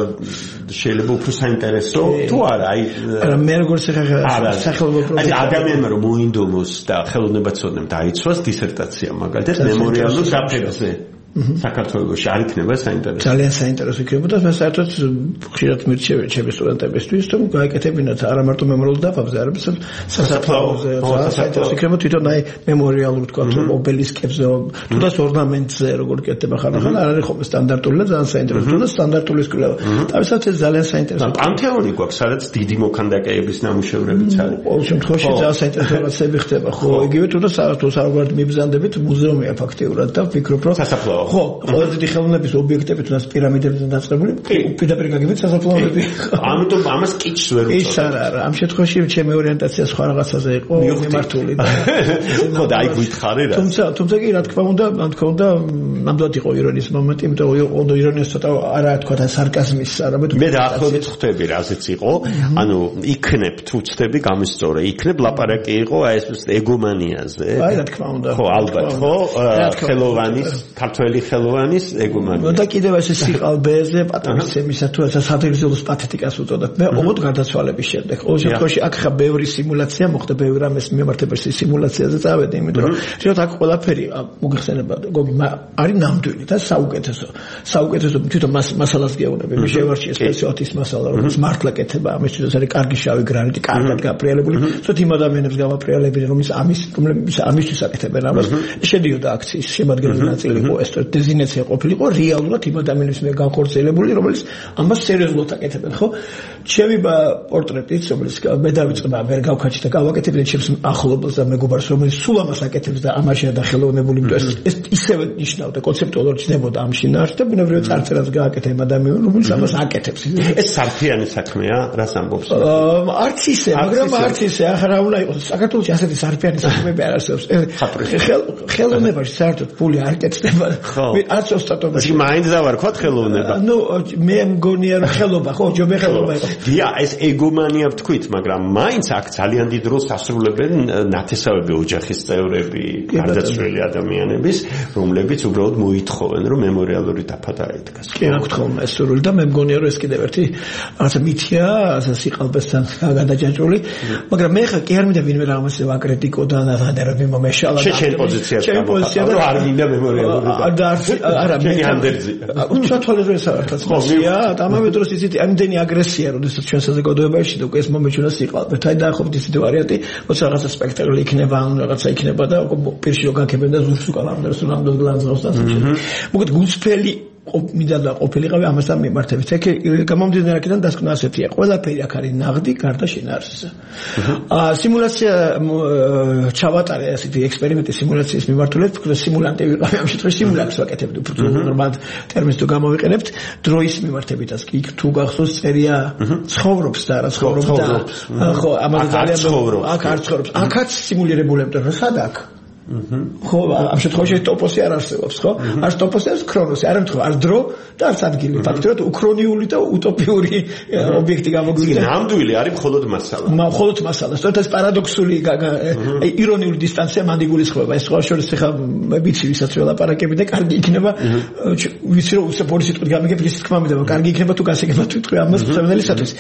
შეიძლება უფრო საინტერესო თუ არა აი არა მე როგორც სახელმწიფო პროექტი ადამიანმა რომ მოინდომოს და ხელოვნებაცოდნემ დაიცვას დისერტაცია მაგალითად მემორიალურ დაფებზე საქართველოში არ იქნება საინტერესო. ძალიან საინტერესო იქნებოდა და საერთოდ ხშირად მირჩევენ ჩემი სტუდენტებისთვის რომ გაეკეთებინათ არა მარტო მემორიალურ დაფებზე, არამედ სასაფლაოზე, საინტერესო იქნება თვითონ აი მემორიალურ თქვა ობელისკებზე, თუნდაც ორნამენტზე როგორ კეთდება ხანახან არ არის ხოლმე სტანდარტული და ძალიან საინტერესო. თუნდაც სტანდარტული სკოლა. თავისთავად ეს ძალიან საინტერესო. პანთეონი გვაქვს, სადაც დიდი მოქანდაკეების ნამუშევრებიც არის. ყოველ შემთხვევაში ძალიან საინტერესო რაღაცები ხდება. ხო, იგივე თუნდაც საერთოდ საერთოდ მიბრძანდებით მუზეუმია ფაქტიურად და ვფიქრობ რომ სასაფლაო ხო, ყველაზე დიდი ხელოვნების ობიექტები თუნდაც პირამიდებზე დაწყებული, პირდაპირ გაგებით სასაფლაოები. ამიტომ ამას კიჩს ვერ უწოდებ. ის არა, არა, ამ შემთხვევაში ჩემი ორიენტაცია სხვა რაღაცაზე იყო მიმართული. ხო, და აი გითხარი რა. თუმცა, თუმცა კი რა თქმა უნდა, რა თქმა უნდა, ნამდვილად იყო ირონიის მომენტი, იმიტომ რომ ირონიას ცოტა არა თქვა და სარკაზმის, არამედ მე დაახლოებით ხვდები რაზეც იყო, ანუ იქნებ თუ ვწდები გამისწორე, იქნებ ლაპარაკი იყო აი ეს ეგომანიაზე. აი რა თქმა უნდა. ხო, ალბათ, ხო, ხელოვანის ქართველი ხელოვანის ეგომანია. და კიდევ ეს სიყალბეზე პატივისცემისა თუ ასე სატელევიზიო პათეტიკას უწოდებ. მე ოღონდ გარდაცვალების შემდეგ. ყოველ შემთხვევაში აქ ხა ბევრი სიმულაცია მოხდა, ბევრი რამეს მიმართებაში სიმულაციაზე წავედი, იმიტომ რომ შეიძლება აქ ყველაფერი მოგეხსენება, გოგი არის ნამდვილი და საუკეთესო. საუკეთესო თვითონ მასალას გეუბნები. მე შევარჩიე სპეციალურად ის მასალა, რომელიც მართლა კეთება, ამისთვის არის კარგი შავი გრანიტი, კარგად გაფრიალებული. ცოტა იმ ადამიანებს გავაფრიალებდი, რომელიც ამის რომლებიც ამისთვის აკეთებენ ამას. შედიოდა აქციის შემადგენელი ნაწილი. ეს დეზინაცია ყოფილიყო რეალურად იმ ადამიანების მე განხორციელებული რომელიც ამას სერიოზულად აკეთებენ ხო ჩემი პორტრეტიც რომელიც მე დავიწყება ვერ გავქაჩი და გავაკეთებდი ჩემს ახლობელს და მეგობარს რომელიც სულ ამას აკეთებს და ამაშია დახელოვნებული იმიტომ ეს ისევე ნიშნავდა კონცეპტუალურად ჩნდებოდა ამ შინაარსში და ბუნებრივად წარწერას გააკეთა იმ ადამიანს რომელიც ამას აკეთებს ეს სარფიანი საქმეა რას ამბობს არც ისე მაგრამ არც ისე ახლა რა უნდა იყოს საქართველოში ასეთი სარფიანი საქმეები არ არსებობს ხელოვნებაში საერთოდ ფული არ კეთდება მე არც ოსტატობაში. მაინც დავარქვათ ხელოვნება. ნუ მე მგონია რომ ხელობა, ხო, ჯობია ხელობა იყო. დია, ეს ეგომანია ვთქვით, მაგრამ მაინც აქ ძალიან დიდ როლს ასრულებენ ნათესავები ოჯახის წევრები, გარდაცვლილი ადამიანების, რომლებიც უბრალოდ მოითხოვენ, რომ მემორიალური დაფა დაედგას. კი, აქვთ ხოლმე ეს სურვილი და მე მგონია რომ ეს კიდევ ერთი რაღაცა მითია, სიყალბესთან გადაჯაჭვული, მაგრამ მე ხა კი არ მინდა ვინმე რაღაცა ვაკრიტიკო და ნადერები მომეშალა. შენ პოზიციას გამოვიყავ, რომ არ მინდა მემორიალური დაფა. და არა, მე ანდერძი. უცათვალე რომ ეს არის ხმასია, და ამავე დროს ისეთი ამდენი აგრესია, როდესაც ჩვენ საზოგადოებაში და უკვე ეს მომეჩვენა სიყალბეთ. აი დაახობით ისეთი ვარიანტი, როცა რაღაცა სპექტაკლი იქნება, ან რაღაცა იქნება და პირში რო გაკეთებენ და ზურგს უკალამდერს რომ ამდენ გლანძღავს და ასე. მოგეთ გულწრფელი მინდა და ყოფილიყავი ამასთან მიმართებით. ეგ გამომდინარე აქედან დასკვნა ასეთია. ყველაფერი აქ არის ნაღდი, გარდა შინაარსისა. აა სიმულაცია ჩავატარე ასეთი ექსპერიმენტი სიმულაციის მიმართულებით, ვფიქრობ სიმულანტი ვიყავი ამ შემთხვევაში სიმულაკს ვაკეთებდი. ვფიქრობ ნორმალ ტერმინს თუ გამოვიყენებთ, დროის მიმართებითაც კი თუ გახსოვს წერია ცხოვრობს და რა ცხოვრობს და ხო ამაზე ძალიან აქ არ ცხოვრობს. აქაც სიმულირებულებთ რა სად აქ ხო ამ შემთხვევაში ტოპოსი არ არსებობს ხო არ ტოპოსი არის ქრონოსი არ ემთხვევა არ დრო და არც ადგილი ფაქტობრივად უკრონიული და утоპიური ობიექტი გამოგვიყვება ნამდვილი არის მხოლოდ მასალა მხოლოდ მასალა სწორედ ეს პარადოქსული აი ირონიული დისტანცია მან იგულისხმება ეს სხვა შორის ხა ვიცი ვისაც ველაპარაკები და კარგი იქნება ვიცი რომ უსაფური სიტყვით გამიგებ ის თქმა მინდა კარგი იქნება თუ გასაგებად ვიტყვი ამას სამნელისათვის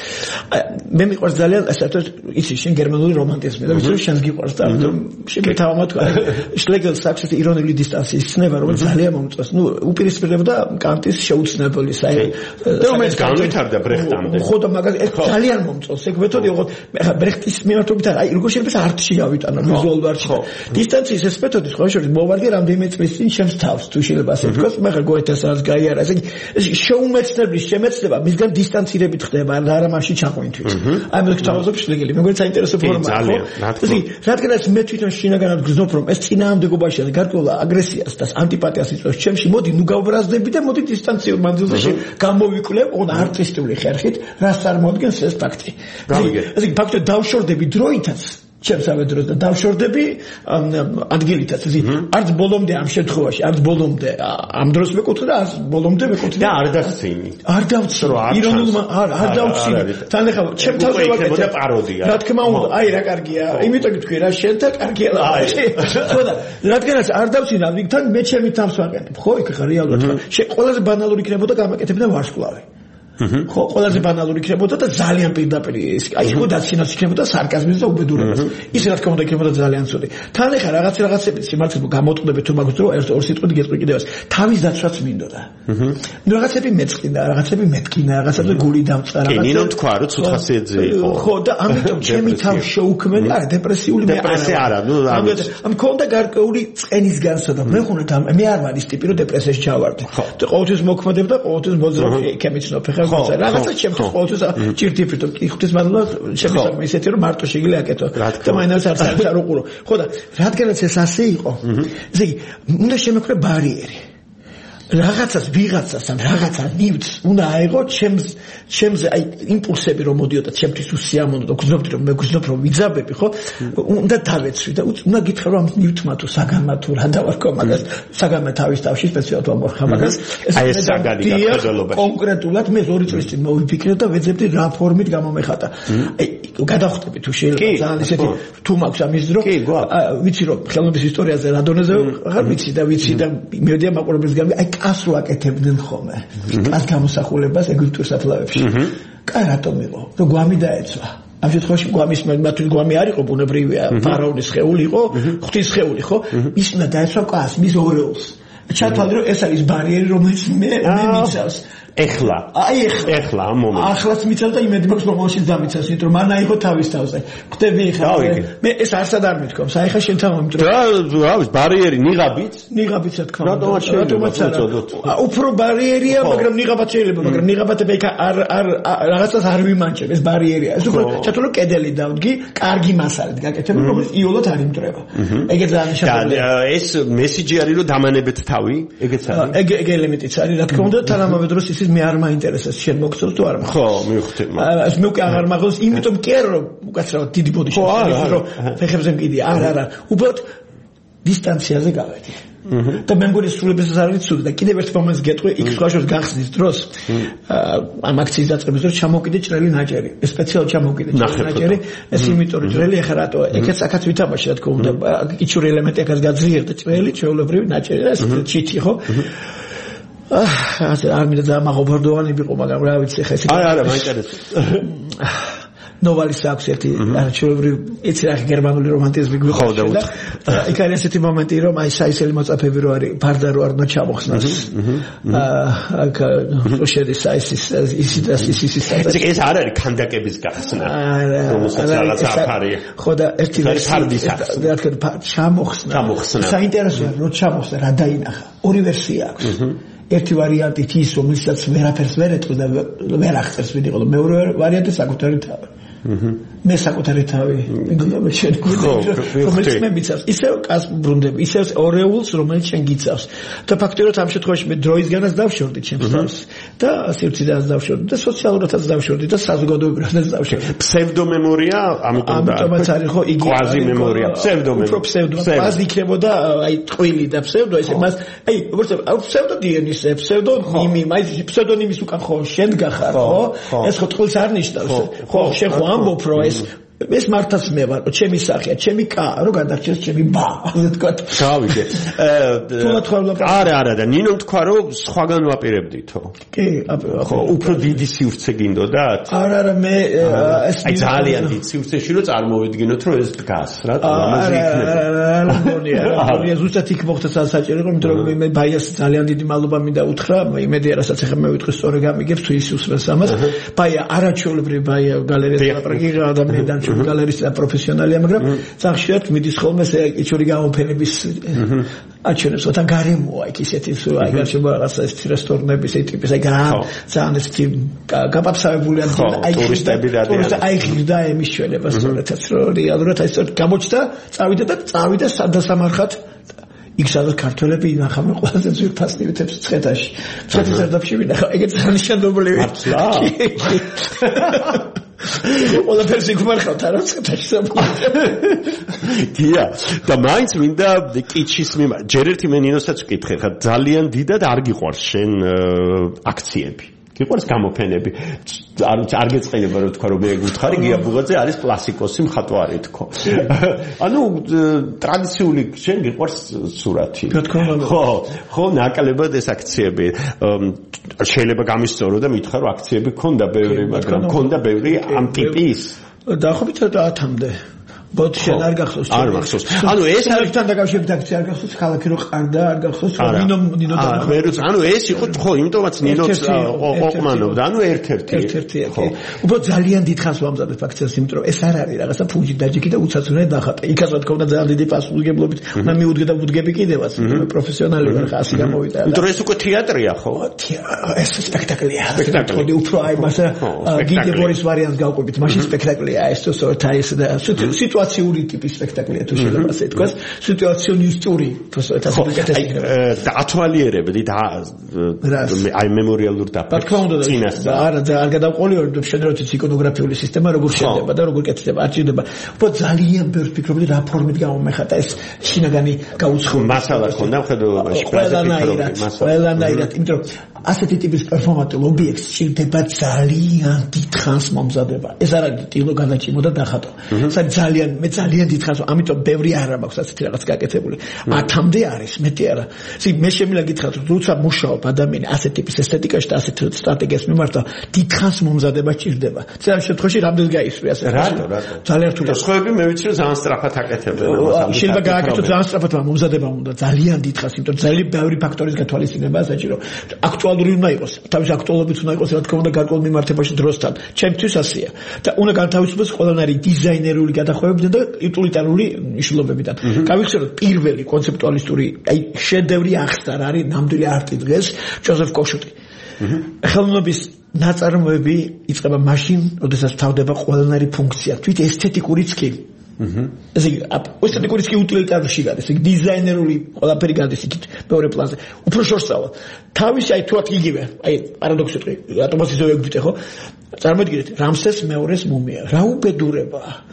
მე მიყვარს ძალიან საერთოდ იცი შენ გერმანული რომანტიზმი და ვიცი რომ შენს გიყვარს და ამიტომ შეგეთავამოთ შლეგელს აქვს ეს ირონიული დისტანციის ცნება, რომელიც ძალიან მომწონს. ნუ უპირისპირდება კანტის შეუცნებელი საერთო. რომელიც განვითარდა ბრეხტამდე. ხო და მაგას ეს ძალიან მომწონს. ეგ მეთოდი იყო ხა ბრეხტის მიმართულებით აი როგორ შეიძლება არტში გავიტანო, ვიზუალურ არტში. დისტანციის ეს მეთოდი სხვა შორის მოვარდი რამდენიმე წლის წინ ჩემს თავს თუ შეიძლება ასე ვთქვას, მე ხა გოეთეს რაც გაიარა. ესე იგი შეუმეცნებლის შემეცნება მისგან დისტანცირებით ხდება, არა მასში ჩაყვინთვით. აი მე გთავაზობ შლეგელი, მეგონი საინტერესო ფორმაა, ხო? ესე იგი, რადგანაც მე თვითონ შინაგანად გრძნობ რომ ეს წინააღმდეგობაში და გარკვეულ აგრესიას და ანტიპათიას იწვევს ჩემში, მოდი ნუ გავბრაზდები და მოდი დისტანციურ მანძილზე გამოვიკლებ ოღონდ არტისტული ხერხით, რას წარმოადგენს ეს ფაქტი. ესე იგი, ფაქტობრივად დავშორდები დროითაც ჩემს ავედროს და დავშორდები ადგილითაც. ესე იგი, არც ბოლომდე ამ შემთხვევაში, არც ბოლომდე ამ დროს მეკუთვნი და არც ბოლომდე მეკუთვნი. და არ დავცინი. არ დავცინი. ირონულმა არ არ დავცინი. თან ეხლა ჩემ თავზე ვაკეთე პაროდია. რა თქმა უნდა, აი რა კარგია. იმიტომ გითქვი რა შენთა კარგია რა. ხო და რადგანაც არ დავცინი ამიტომ მე ჩემი თავს ვაკეთებ. ხო, იქ ხა რეალურად შე ყველაზე ბანალური იქნებოდა გამაკეთებდა ვარსკვლავი. ხო, ყველაზე ბანალური იქნებოდა და ძალიან პირდაპირ აი ხო დაცინაც იქნებოდა სარკაზმის და უბედურებას. ის რა თქმა უნდა იქნებოდა ძალიან ცუდი. თან ეხლა რაღაც რაღაცები სიმართლე გამოტყდები თუ მაგას რომ ერთ ორ სიტყვით გეტყვი კიდევაც თავის დაცვაც მინდოდა. ნუ რაღაცები მეწყინა, რაღაცები მეთკინა, რაღაცები გული დამწყა რაღაცა. კი, ნინო თქვა რომ ცუთხასიათზე იყო. ხო და ამიტომ ჩემი თავი შეუქმელი, არა დეპრესიული მე არა. დეპრესია არა, ნუ ამ მქონდა გარკვეული წყენის განსხვავება. მე ხუნდა მე არ ვარ ის ტიპი რომ დეპრესიაში ჩავარდი. და ყოველთვის მოქმედებდა და ყოველთვის მოძრაობ იქემიცნობ ხე ხო რაღაცა ჩემთვის ყოველთვის ჭირდიფი თუ კი ღვთისმადლობა შემიძლია ისეთი რომ მარტო შეგიძლია აკეთო და მაინც არც არ უყურო ხო და რადგანაც ეს ასე იყო ესე იგი უნდა შემოქმნე ბარიერი რაღაცას ვიღაცას ან რაღაცა ნივთს უნდა აიღო ჩემს ჩემს აი იმპულსები რომ მოდიოდა ჩემთვის უსიამოვნო და გძნობდი რომ მე გძნობ რომ ვიძაბები ხო უნდა დავეცვი და უნდა გითხრა რომ ნივთმა თუ საგანმა თუ რა დავარქვა მაგას საგანმა თავის თავში სპეციალურად ვამორხა მაგას აი ეს საგანი გახედველობა კონკრეტულად მე ორი წლის წინ მოვიფიქრე და ვეძებდი რა ფორმით გამომეხატა აი გადახვდები თუ შეიძლება ძალიან ისეთი თუ მაქვს ამის დრო ვიცი რომ ხელოვნების ისტორიაზე რა დონეზე აღარ ვიცი და ვიცი და მივედია მაყურებლის გამი აი კასრო აკეთებდნენ ხოლმე. კას გამოსახულებას ეგვიპტურ საფლავებში. კა რატომ იყო? რომ გვამი დაეცვა. ამ შემთხვევაში გვამის მათი გვამი არ იყო ბუნებრივია, ფარაონის სხეული იყო, ღვთის სხეული ხო? ის უნდა დაეცვა კას, მის ორეოლს. ჩათვალე რომ ეს არის ბარიერი რომელიც მე მე მიცავს. ეხლა აი ეხლა ეხლა ამ მომენტში ახლაც მიცავს და იმედი მაქვს რომელშიც დამიცავს იმიტომ რომ მან აიღო თავის თავზე ხვდები ეხლა მე ეს არსად არ მithქვამს აი ეხლა შენ თავმომიტრო რა რა ვიცი ბარიერი ნიღაბიც ნიღაბიც რა თქმა უნდა რატომაც უწოდოთ უფრო ბარიერია მაგრამ ნიღაბაც შეიძლება მაგრამ ნიღაბათები არ არ რაღაცას არ ვიმანჩებ ეს ბარიერია ეს უფრო ჩათვალე კედელი დავდგი კარგი მასალით გაკეთებ რომელიც იოლად არ იმტრება ეგეც ძალიან შეგვიძლია ეს მესიჯი არის რომ დამანებეთ თავი ეგეც არის ეგ ეგ ელემენტიც არის რა თქმა უნდა თანამედროვე დროს ის მე არ მაინტერესებს შენ მოგწონს თუ არა ხო მივხვდი ეს მე უკვე აღარ მაგოს იმიტომ კი არა რომ უკაცრავად დიდი ბოდიში რომ ფეხებზე მკიდია არა არა უბრალოდ დისტანციაზე გავედი. და მე მგონი სრულებისას არ ვიცოდი და კიდევ ერთ მომენტს გეტყვი, იქ სხვაშორის გახსნის დროს ამ აქციის დაწყების დროს ჩამოვკიდე ჭრელი ნაჭერი. სპეციალურად ჩამოვკიდე ჭრელი ნაჭერი, ეს იმიტომ რომ ჭრელი ახლა რატო, ეკაც აქაც ვითამაშე რა თქმა უნდა, იჩური ელემენტი აქაც გაძლიერდა ჭრელი, ჩვეულებრივი ნაჭერი და ეს ჩიტი ხო? აა არ მინდა დამაღობარდოვანი ვიყო, მაგრამ რა ვიცი ხა ეს არა არა მაინტერესებს ნოვალის აქვს ერთი არჩევებრივ იცი რა გერმანული რომანტიზმი გვიყვარს და იქ არის ესეთი მომენტი რომ აი საისელი მოწაფეები რო არის ბარდა რო არ უნდა ჩამოხსნას აა აქ შედის საისის ისიც ისიც ისიც ეს არ არის ქანდაკების გახსნა რომელსაც რაღაც აფარი ხო და ერთი რა თქმა ჩამოხსნა საინტერესოა რო ჩამოხსნა რა დაინახა ორი ვერსია აქვს ერთი ვარიანტი ის რომელსაც ვერაფერს ვერ ეტყვის და ვერ აღწერს ვიდიყო და მეორე ვარიანტი საკუთარი თავი მე საკუთარი თავი მეგონა შენ რომელიც მე მიცავს ისევ კას ბრუნდები ისევ ორეულს რომელიც შენ გიცავს და ფაქტობრივად ამ შემთხვევაში მე დროისგანაც დავშორდი ჩემს თავს და სივრციდანაც დავშორდი და სოციალურადაც დავშორდი და საზოგადოებრივადაც დავშორდი ფსევდომემორია ამიტომ და ამიტომაც არის ხო იგი კვაზი მემორია ფსევდომემორია უფრო ფსევდო კვაზი იქნებოდა აი ტყვილი და ფსევდო ესე მას აი როგორც ფსევდო დიენისე ფსევდო ნიმი აი ფსევდონიმის უკან ხო შენ გახარ ხო ეს ხო ტყილს არ ნიშნავს ხო შენ ხო ამბობ რომ ეს ეს მართაც მე ვარ, ჩემი სახეა, ჩემი კა, რო გადარჩეს ჩემი ბა, ასე თქვა. გავიგე. არა, არა და ნინომ თქვა რომ სხვაგან ვაპირებდითო. კი, ხო, უფრო დიდი სივრცე გინდოდათ? არა, არა, მე ეს აი ძალიან დიდი სივრცეში რომ წარმოვიდგინოთ რომ ეს დგას, რა თქმა უნდა იქნება. არა, მგონია, მგონია ზუსტად იქ მოხდა საჭირო, იმიტომ რომ მე ბაიას ძალიან დიდი მადლობა მინდა უთხრა, იმედია რასაც ახლა მე ვიტყვი სწორი გამიგებს თუ ის უსმენს ამას. ბაია არაჩვეულებრივი ბაია გალერეა აპრაგიღა ადამიანთან გალერისტი და პროფესიონალია, მაგრამ სახშირად მიდის ხოლმე ეს იჩური გამოფენების აჩვენებს, όταν გარემოა იქ ისეთი სულ აი გარშემო რაღაცა ეს რესტორნების ეს ტიპის აი ძალიან ესეთი გაპაფსავებული აი ტურისტები და აი ღირდა ემის ჩვენებას სწორედაც რომ რეალურად აი სწორედ გამოჩნდა, წავიდა და წავიდა სადასამარხად იქ სადაც ქართველები ინახავენ ყველაზე ძვირფას ნივთებს ცხეთაში. ცხეთის სარდაფში ვინახავ, ეგეც სანიშნაობლივი. მართლა? ყველაფერს იქ მარხავთ არა ცხეთაში საბოლოოდ. დია, და მაინც მინდა კიჩის მიმართ. ჯერ ერთი მე ნინოსაც ვკითხე, ხა ძალიან დიდად არ გიყვარს შენ აქციები. გიყვარს გამოფენები. არ არ გეწყინება რომ თქვა რომ მე გუთხარი გია ბუღაძე არის კლასიკოსი მხატვარი თქო. ანუ ტრადიციული შენ გიყვარს სურათი. ხო, ხო, ნაკლებად ეს აქციები. შეიძლება გამისწორო და მითხრა რომ აქციები ქონდა ბევრი, მაგრამ ქონდა ბევრი ამ ტიპის. დაახლოებით ათამდე. ბოთ შენ არ გახსოვს არ მახსოვს ანუ ეს არის თან დაკავშირებით აქცია არ გახსოვს ქალაქი რო ყარდა არ გახსოვს ნინო ნინო და ანუ ეს იყო ხო იმიტომაც ნინოც ოყმანობდა ანუ ერთ-ერთი ერთ-ერთი ხო უბრალოდ ძალიან დიდ ხანს ვამზადებ აქციას იმიტომ რომ ეს არ არის რაღაცა ფუჯი დაჯიკი და უცაცურე დახატა იქაც რა თქმა უნდა ძალიან დიდი პასუხისმგებლობით უნდა მიუდგე და ვუდგები კიდევაც პროფესიონალი ვარ ხა ასი გამოვიდა იმიტომ რომ ეს უკვე თეატრია ხო ეს სპექტაკლია სპექტაკლი უფრო აი მასა გიგე ბორის ვარიანტს გავყვებით მაშინ სპექტაკლია ეს სწორედ აი ეს და სიტუაციური ტიპის სპექტაკლია თუ შეიძლება ასე თქვას სიტუაციონისტური თორსა და ათვალიერებდი და აი მემორიალურ დაფარს წინას არა და არ გადავყოლიორებ შენ როცა იკონოგრაფიული სისტემა როგორ შედება და როგორ კეთდება არ ჭირდება უფრო ძალიან ბევრ ფიქრობდი რა ფორმით გამომეხატა ეს შინაგანი გაუცხო მასალა ქონდა მხედველობაში ყველანაირად ყველანაირად იმიტომ რომ ასეთი ტიპის პერფორმატულ ობიექტს ჭირდება ძალიან დიდ ხანს მომზადება ეს არ არის ტილო განაჭიმო და დახატო ეს ძალიან მე ძალიან დიდ ხანს ამიტომ ბევრი არა მაქვს ასეთი რაღაც გაკეთებული ათამდე არის მეტი არა ისე მე შემიძლია გითხრათ როცა მუშაობ ადამიანი ასეთ ტიპის ესთეტიკაში და ასეთ სტრატეგიას მიმართა დიდ ხანს მომზადება ჭირდება ძალიან შემთხვევაში რამდენს გაისვრი ასე რატო რატო ძალიან რთულია სხვაები მე ვიცი რომ ძალიან სწრაფად აკეთებენ ამას შეიძლება გააკეთო ძალიან სწრაფად მაგრამ მომზადება უნდა ძალიან დიდ ხანს იმიტომ ძალიან ბევრი ფაქტორის გათვალისწინება საჭირო აქტუალური უნდა იყოს თავის აქტუალობით უნდა იყოს რა თქმა უნდა გარკვეულ მიმართებაში დროსთან ჩემთვის ასეა და უნდა განთავისუფლდეს ყველანაირი დიზაინერული გადახვევები და უტილიტარული მნიშვნელობებიდან. გავიხსენოთ პირველი კონცეპტუალისტური აი შედევრი ახსნა არის ნამდვილი არტი დღეს ჯოზეფ კოშუტი. ხელოვნების ნაწარმოები იწყება მაშინ, როდესაც თავდება ყველანაირი ფუნქცია, თვით ესთეტიკურიც კი. ეს იგი ესთეტიკურიც კი უტილიტარში გადის, იგი დიზაინერული ყველაფერი გადის იქით მეორე პლანზე. უფრო შორსავა. თავისი აი თუათ იგივე, აი პარადოქსი რატომაც ისე ვეგბიტე ხო? წარმოიდგინეთ, რამსეს მეორეს მუმია. რა უბედურება.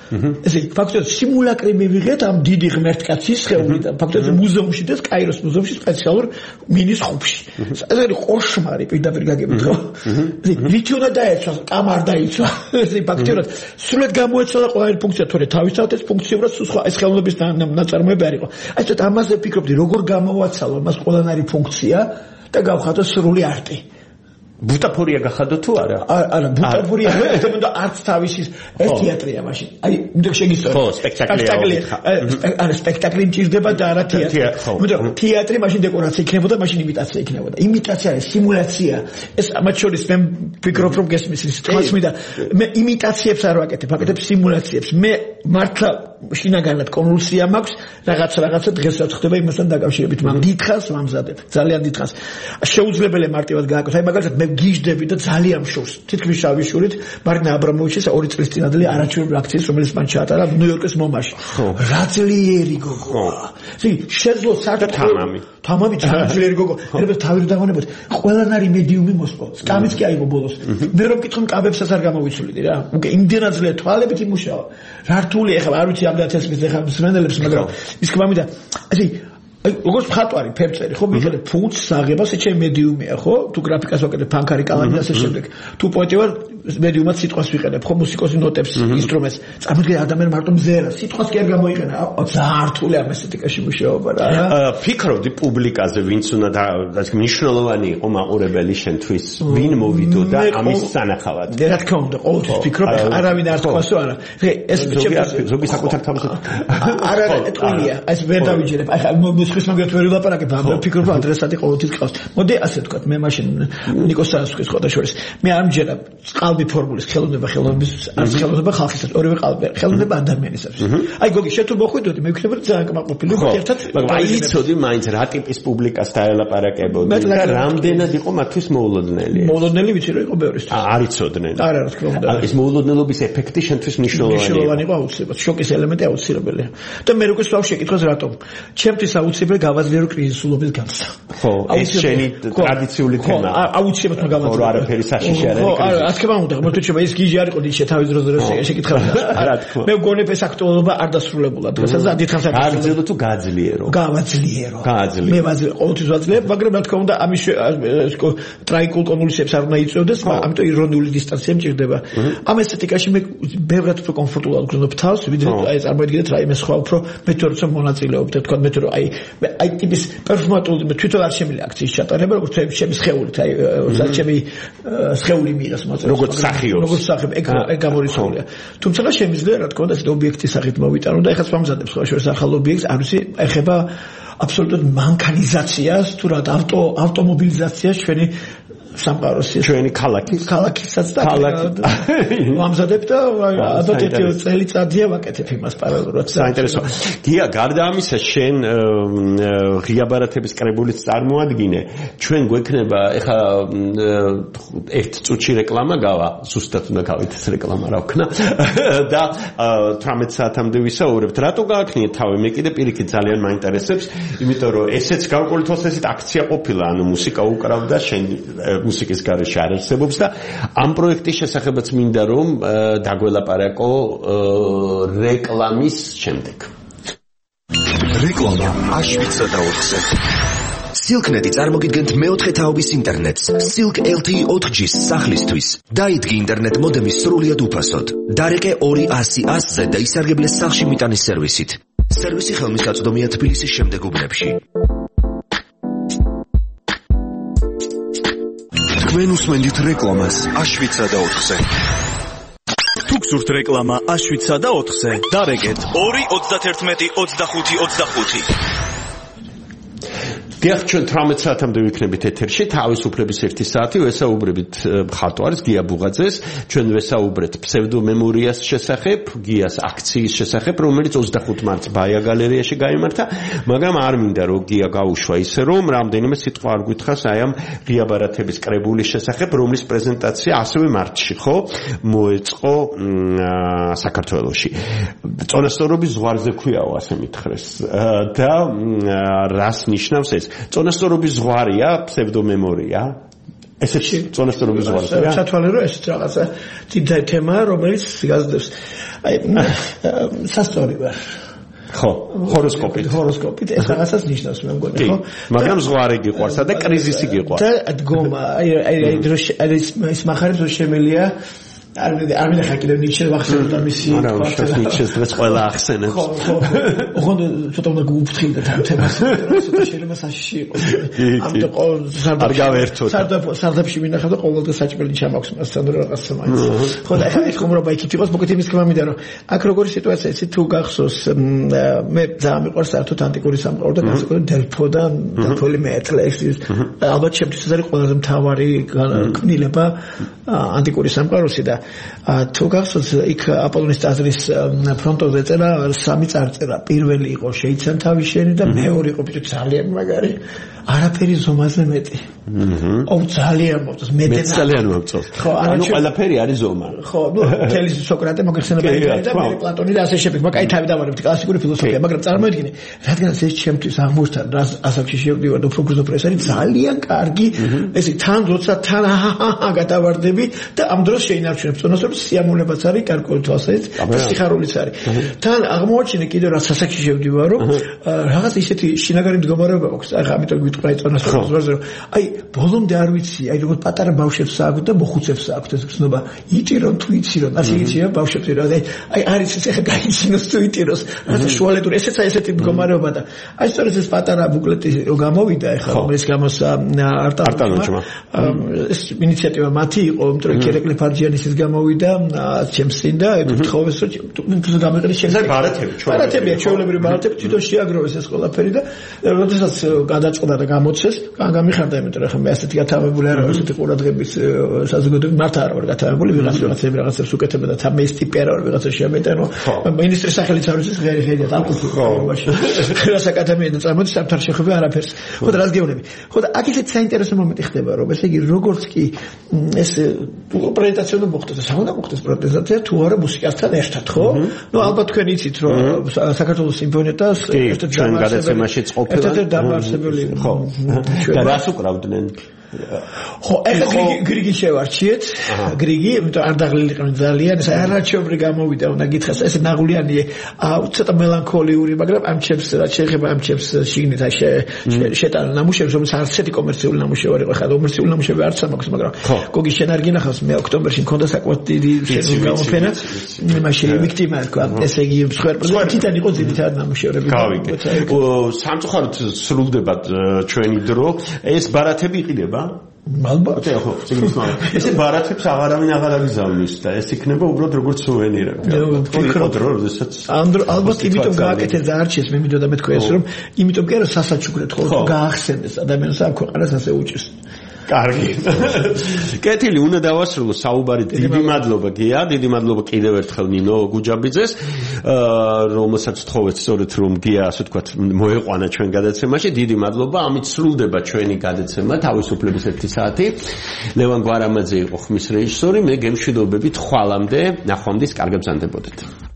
ესე ფაქტობრივად სიმულაკრი მივიღეთ ამ დიდი ღმერთკაცის სხეულიდან ფაქტობრივად მუზეუმში და კაიროს მუზეუმში სპეციალურ მინის ხუბში ეს არის კოშმარი პირდაპირ გაგებით ხო ესე ვით უნდა დაეცვა კამ არ დაიცვა ესე ფაქტობრივად სრულად გამოეცვალა ყველანი ფუნქცია თორე თავისთავად ეს ფუნქციურად სხვა ეს ხელოვნების ნაწარმოები არ იყო აი ცოტა ამაზე ვფიქრობდი როგორ გამოვაცალო მას ყველანაირი ფუნქცია და გავხადო სრული არტი ბუტაფორია გახადო თუ არა? არა, ბუტაფორია თუმცა არც თავისი ეს თეატრია მაშინ. აი, მე შეგისწორე. ხო, სპექტაკლია. არა, სპექტაკლი მჭირდება და არა თეატრი. მე თეატრი მაშინ დეკორაცია იქნებოდა, მაშინ იმიტაცია იქნებოდა. იმიტაცია არის სიმულაცია. ეს მათ შორის მე ვფიქრობ რომ გესმის ის თავს მიდა. მე იმიტაციებს არ ვაკეთებ, ვაკეთებ სიმულაციებს. მე მართლა შინაგანად კონვულსია მაქვს, რაღაც რაღაცა დღესაც ხდება იმასთან დაკავშირებით, მაგრამ დიდხანს ვამზადებ, ძალიან დიდხანს. შეუძლებელია მარტივად გააკეთო. აი მაგალითად მე გიждები და ძალიან შორს. თითქმის შავი შურით მარინა აბრამოვიჩის ორი წლის წინადელი არაჩვეულებრივი აქციის, რომელიც მან ჩაატარა ნიუ-იორკის მომაში. რა ძლიერი გოგო. ზი შეძლო საერთოდ თამამი. თამამი ძლიერი გოგო. ერებებს თავი რომ დავანებოთ, ყველანაირი მედიუმი მოსყო. სკამიც კი აიღო ბოლოს. მე რომ მკითხო კაბებსაც არ გამოვიცვლიდი რა. უკვე იმდენად ძლია თვალებით იმუშავა. რა რთული ეხლა არ ვიცი ამდენად თესლის ეხლა მსმენელებს, მაგრამ ის კმამიდა. ასე როგორც მხატვარი ფერწერი ხო მიხედავ ფუნქცს აღებას ეს ჩემი მედიუმია ხო თუ გრაფიკას ვაკეთებ ფანქარი კალამი და ასე შემდეგ თუ პოეტი ვარ მედიუმად სიტყვას ვიყენებ ხო მუსიკოსი ნოტებს ინსტრუმენტს წარმოიდგინე ადამიანი მარტო მზერა სიტყვას კი არ გამოიყენა ძალიან რთული ამ ესთეტიკაში მუშაობა რა ფიქრობდი პუბლიკაზე ვინც უნდა მნიშვნელოვანი იყო მაყურებელი შენთვის ვინ მოვიდო და ამის სანახავად რა თქმა უნდა ყოველთვის ვფიქრობ არავინ არ თქვასო არა ეს ზოგი საკუთარ თავზე არა არა ეტყოლია ეს ვერ დავიჯერებ აი ხის მაგათ ვერ ვილაპარაკებ, ამ ვფიქრობ ადრესატი ყოველთვის ყავს. მოდი ასე ვთქვათ, მე მაშინ ნიკოს სარასკის ხოდა შორის. მე არ მჯერა ყალბი ფორმულის ხელოვნება, ხელოვნების არც ხელოვნება ხალხისაც, ორივე ყალბი, ხელოვნება ადამიანისათვის. აი გოგი, შე თუ მოხვიდოდი, მე ვიქნებოდი ძალიან კმაყოფილი, ერთად. მაგრამ აი იცოდი მაინც რა ტიპის პუბლიკას დაელაპარაკებოდი და რამდენად იყო მათთვის მოულოდნელი. მოულოდნელი ვიცი რომ იყო ბევრისთვის. არ იცოდნენ. არა, რა თქმა უნდა. ეს მოულოდნელობის ეფექტი შენთვის მნიშვნელოვანია. მნიშვნელოვანი იყო აუცილებლად. შოკის 엘ემენტი აუცილებელია. და მე როგორც ვავ შეკითხოს რატომ? ჩემთვის აუცილებელი გავაძლიერო კრიზისულობის განცდა. ხო, ეს შენი ტრადიციული თემა. აუცილებლად უნდა გავაძლიერო. ხო, არაფერი საშიში არ არის. ხო, არა, რა თქმა უნდა, მოთუ შეიძლება ის გიჟი არ იყო დიჩე თავის დროზე რომ შეკითხავდა. რა თქმა. მე მგონებ ეს აქტუალობა არ დასრულებულა დღესაც და დიდხანს არ გაძლიერო თუ გაძლიერო. გავაძლიერო. გააძლიერო. მე ვაძლიერო, ყოველთვის ვაძლიერებ, მაგრამ რა თქმა უნდა ამის ტრაიკულ კონვულსიებს არ უნდა იწევდეს, ამიტომ ირონიული დისტანცია მჭირდება. ამ ესთეტიკაში მე ბევრად უფრო კომფორტულად გრძნობ თავს, ვიდრე აი წარმოიდგინეთ რაიმე სხვა უფრო მე თუ როცა მონაწილეობდი, თქვა მე თუ აი აი ტიპის პერფორმატული მე თვითონ არ შემიძლია აქციის ჩატარება, როგორც ჩემი სხეულით, აი როცა ჩემი სხეული მიიღეს მოწესრიგება. როგორც სახიობს. როგორც სახიობ, ეგ ეგ გამორიცხულია. თუმცა შემიძლია რა თქმა უნდა ეს ობიექტის სახით მოვიტანო და ეხლა ვამზადებ სხვა შორის ახალ ობიექტს, არ ვიცი, ეხება აბსოლუტურად მანქანიზაციას, თუ რა ავტო ავტომობილიზაციას ჩვენი სამყაროს ჩვენი ქალაქის ქალაქისაც და ვამზადებ და ადოთ ერთი წელიწადია ვაკეთებ იმას პარალელურად. საინტერესო. გია, გარდა ამისა, შენ ღია ბარათების კრებულიც წარმოადგინე. ჩვენ გვექნება ეხა ერთ წუთში რეკლამა გავა, ზუსტად უნდა გავით ეს რეკლამა რა ვქნა და თვრამეტ საათამდე ვისაუბრებთ. რატო გააქნიეთ თავი? მე კიდე პირიქით ძალიან მაინტერესებს, იმიტომ რომ ესეც გარკვეული თვალსაზრისით აქცია ყოფილა, ანუ მუსიკა უკრავდა, შენ მუსიკის გარეშე არ არსებობს და ამ პროექტის შესახებაც მინდა რომ დაგველაპარაკო რეკლამის შემდეგ. რეკლამა აშვიცა და ოთხზე. Silk.net წარმოგიდგენთ მეოთხე თაობის ინტერნეტს Silk ელ ტი ი ოთხ ჯის სახლისთვის. დაიდგი ინტერნეტ მოდემის სრულიად უფასოდ. დარეკე ორი ათასი ათზე და ისარგებლე სახლში მიტანის სერვისით. სერვისი ხელმისაწვდომია თბილისის შემდეგ უბნებში. თქვენ უსმენთ რეკლამას აშვიცა და ოთხზე. თუ გსურთ რეკლამა აშვიცა და ოთხზე, დარეკეთ ორი ოცდაათერთმეტი ოცდახუთი ოცდახუთი. გიახ, ჩვენ თვრამეტ საათამდე ვიქნებით ეთერში, თავისუფლების ერთი საათი, ვესაუბრებით მხატვარს გია ბუღაძეს, ჩვენ ვესაუბრეთ ფსევდომემორიას შესახებ, გიას აქციის შესახებ, რომელიც ოცდახუთი მარტს ბაია გალერეაში გაიმართა, მაგრამ არ მინდა რომ გია გაუშვა ისე რომ რამდენიმე სიტყვა არ გითხრას აი ამ ღია ბარათების კრებულის შესახებ, რომლის პრეზენტაცია ასევე მარტში, ხო, მოეწყო საქართველოში. წონასწორობის ზღვარზე ქვიაო, ასე მითხრეს. და რას ნიშნავს ეს? წონასწორობის ზღვარია ფსევდომემორია? ესეთი წონასწორობის ზღვარია. სათვალე რომ ეს რაღაცა ძირითადი თემაა, რომელიც გაზრდებს. აი სასწორი ვარ. ხო, ჰოროსკოპით. ჰოროსკოპით ეს რაღაცას ნიშნავს მე მგონი, ხო? მაგრამ ზღვარი გიყვარსა და კრიზისი გიყვარს. და დგომა, აი აი აი ის მახარებს რომ შემელია არ არ მინახა კიდევ ნიჩე ვახსენდა მისი არა ნიჩეს დღეს ყველა ახსენებს ხო ხო ოღონდ ცოტა უნდა გუფრთხილდეთ ამ თემას ცოტა შეიძლება საშიში იყოს ამიტომ ყოველ არ გავერთოთ სარდაფში მინახა და ყოველდღე საჭმელი ჩამაქვს მასთან რომ რაღაცა მაინც ხო და ახლა ეს ხუმრობა იქით იყოს მოკეთ იმის თქმა მინდა რომ აქ როგორი სიტუაცია იცი თუ გახსოვს მე ძალიან მიყვარს საერთოდ ანტიკური სამყარო და განსაკუთრებით დელფო და დელფოლი მეტლექსის ალბათ ჩემთვის ეს არის ყველაზე მთავარი კვნილება ანტიკური სამყაროსი და თუ გახსოვს იქ აპოლონის ტაძრის ფრონტოზე წერა სამი წარწერა პირველი იყო შეიცან თავის შენი და მეორე იყო ბიჭო ძალიან მაგარი არაფერი ზომაზე მეტი აუ ძალიან მოწონს მეტი ძალიან მოწონს ანუ ყველაფერი არის ზომა ხო ნუ თელი სოკრატე მოგხსენება და მე პლატონი და ასე შემდეგ მაგ აი თავი დავარებთ კლასიკური ფილოსოფია მაგრამ წარმოიდგინე რადგანაც ეს ჩემთვის აღმოჩნდა ასაკში შევდივარ და უფრო გრძნობ ეს არის ძალიან კარგი ესე თან როცა თან გადავარდები და ამ დროს შეინარჩუნებ წონას რომ სიამოვნებაც არის კარგული თვალსაზრისით და სიხარულიც არის თან აღმოჩინე კიდევ რაც ასაკში შევდივარ რომ რაღაც ისეთი შინაგანი მდგომარეობა აქვს აი ამიტომ გიტყვი წონას რომ აი ბოლომდე არ ვიცი აი როგორ პატარა ბავშვებს აქვს და მოხუცებს აქვს ეს გზნობა იტირონ თუ იცირონ ასე იციან ბავშვებს რა აი არის ეს ახლა გაიცინოს თუ იტიროს რაღაცა შუალედური ესეც აი ესეთი მდგომარეობა და აი სწორედ ეს პატარა ბუკლეტი რომ გამოვიდა ახლა რომელიც გამოსა არტანოჩმა ეს ინიციატივა მათი იყო იმიტომ რომ კირეკლი ფარჯიანის გამოვიდა ჩემს წინ და ეკითხოვეს რომ თუ გამიყრის შეიძლება ბარათები ბარათებია ჩვეულებრივი ბარათები თვითონ შეაგროვეს ეს ყველაფერი და როდესაც გადაწყდა და გამოცეს გამიხარდა იმიტომ რომ მე ასეთი გათავებული არა ასეთი ყურადღების საზოგადოებრივი მართა არ ვარ გათავებული ვიღაც რაღაცები რაღაცებს უკეთებდა და თამე ეს ტიპი არა ვარ ვიღაცა შეამეტანო მინისტრის სახელიც არ ვიცი ღერი ღერია დამკუთრებაში რასაც ადამიანთან წარმოდის სამთარ შეხება არაფერს ხო და რას გეუბნები ხო და აქ ისეთი საინტერესო მომენტი ხდება რომ ესე იგი როგორც კი ეს პრეზენტაცია უნდა მოხდეს და უნდა მოხდეს პრეზენტაცია თუ არა მუსიკასთან ერთად ხო ნუ ალბათ თქვენ იცით რომ საქართველოს სიმფონიეტას ერთად ჩვენ გადაცემაშიც ყოფილა ერთად დამარცხებული ხო და რას უკრავდნენ ხო ეხლა გრიგი შევარჩიეთ გრიგი იმიტომ არ დაღლილი ყავ ძალიან ეს არაჩვეულებრივი გამოვიდა უნდა გითხრას ეს ნაღულიანი ცოტა მელანქოლიური მაგრამ ამ ჩემს რაც შეეხება ამ ჩემს შიგნით შეტანა ნამუშევრს რომელიც არც ერთი კომერციული ნამუშევარი იყო ხა კომერციული ნამუშევარი არც ამაქვს მაგრამ გოგი შენ არ გინახავს მე ოქტომბერში მქონდა საკმაოდ დიდი გამოფენა იმაში ვიქტიმა თქვა ესე იგი სხვერპლიდან იყო ძირითადად ნამუშევრები გავიგე სამწუხაროდ სრულდება ჩვენი დრო ეს ბარათები იყიდება ალბათ ხო ციგნის მაგრამ ესე ბარათებს აღარავინ აღარ აგზავნის და ეს იქნება უბრალოდ როგორც სუვენირები ვფიქრობ რომ როდესაც ალბათ იმიტომ გააკეთეს და არჩიეს მე მინდოდა მეთქვა ეს რომ იმიტომ კი არა სასაჩუქრეთ ხო გაახსენდეს ადამიანს ამ ქვეყანას ასე უჭირს კარგი. კეთილი, უნდა დავასრულო საუბარი. დიდი მადლობა გია, დიდი მადლობა კიდევ ერთხელ ნინო გუჯაბიძეს, რომელსაც თხოვეთ სწორედ რომ გია, ასე ვთქვათ, მოეყვანა ჩვენ გადაცემაში. დიდი მადლობა. ამით სრულდება ჩვენი გადაცემა თავისუფლების ერთი საათი. ლევან გვარამაძე იყო ხმის რეჟისორი, მე გემშვიდობებით ხვალამდე, ნახვამდის კარგად ბრძანდებოდეთ.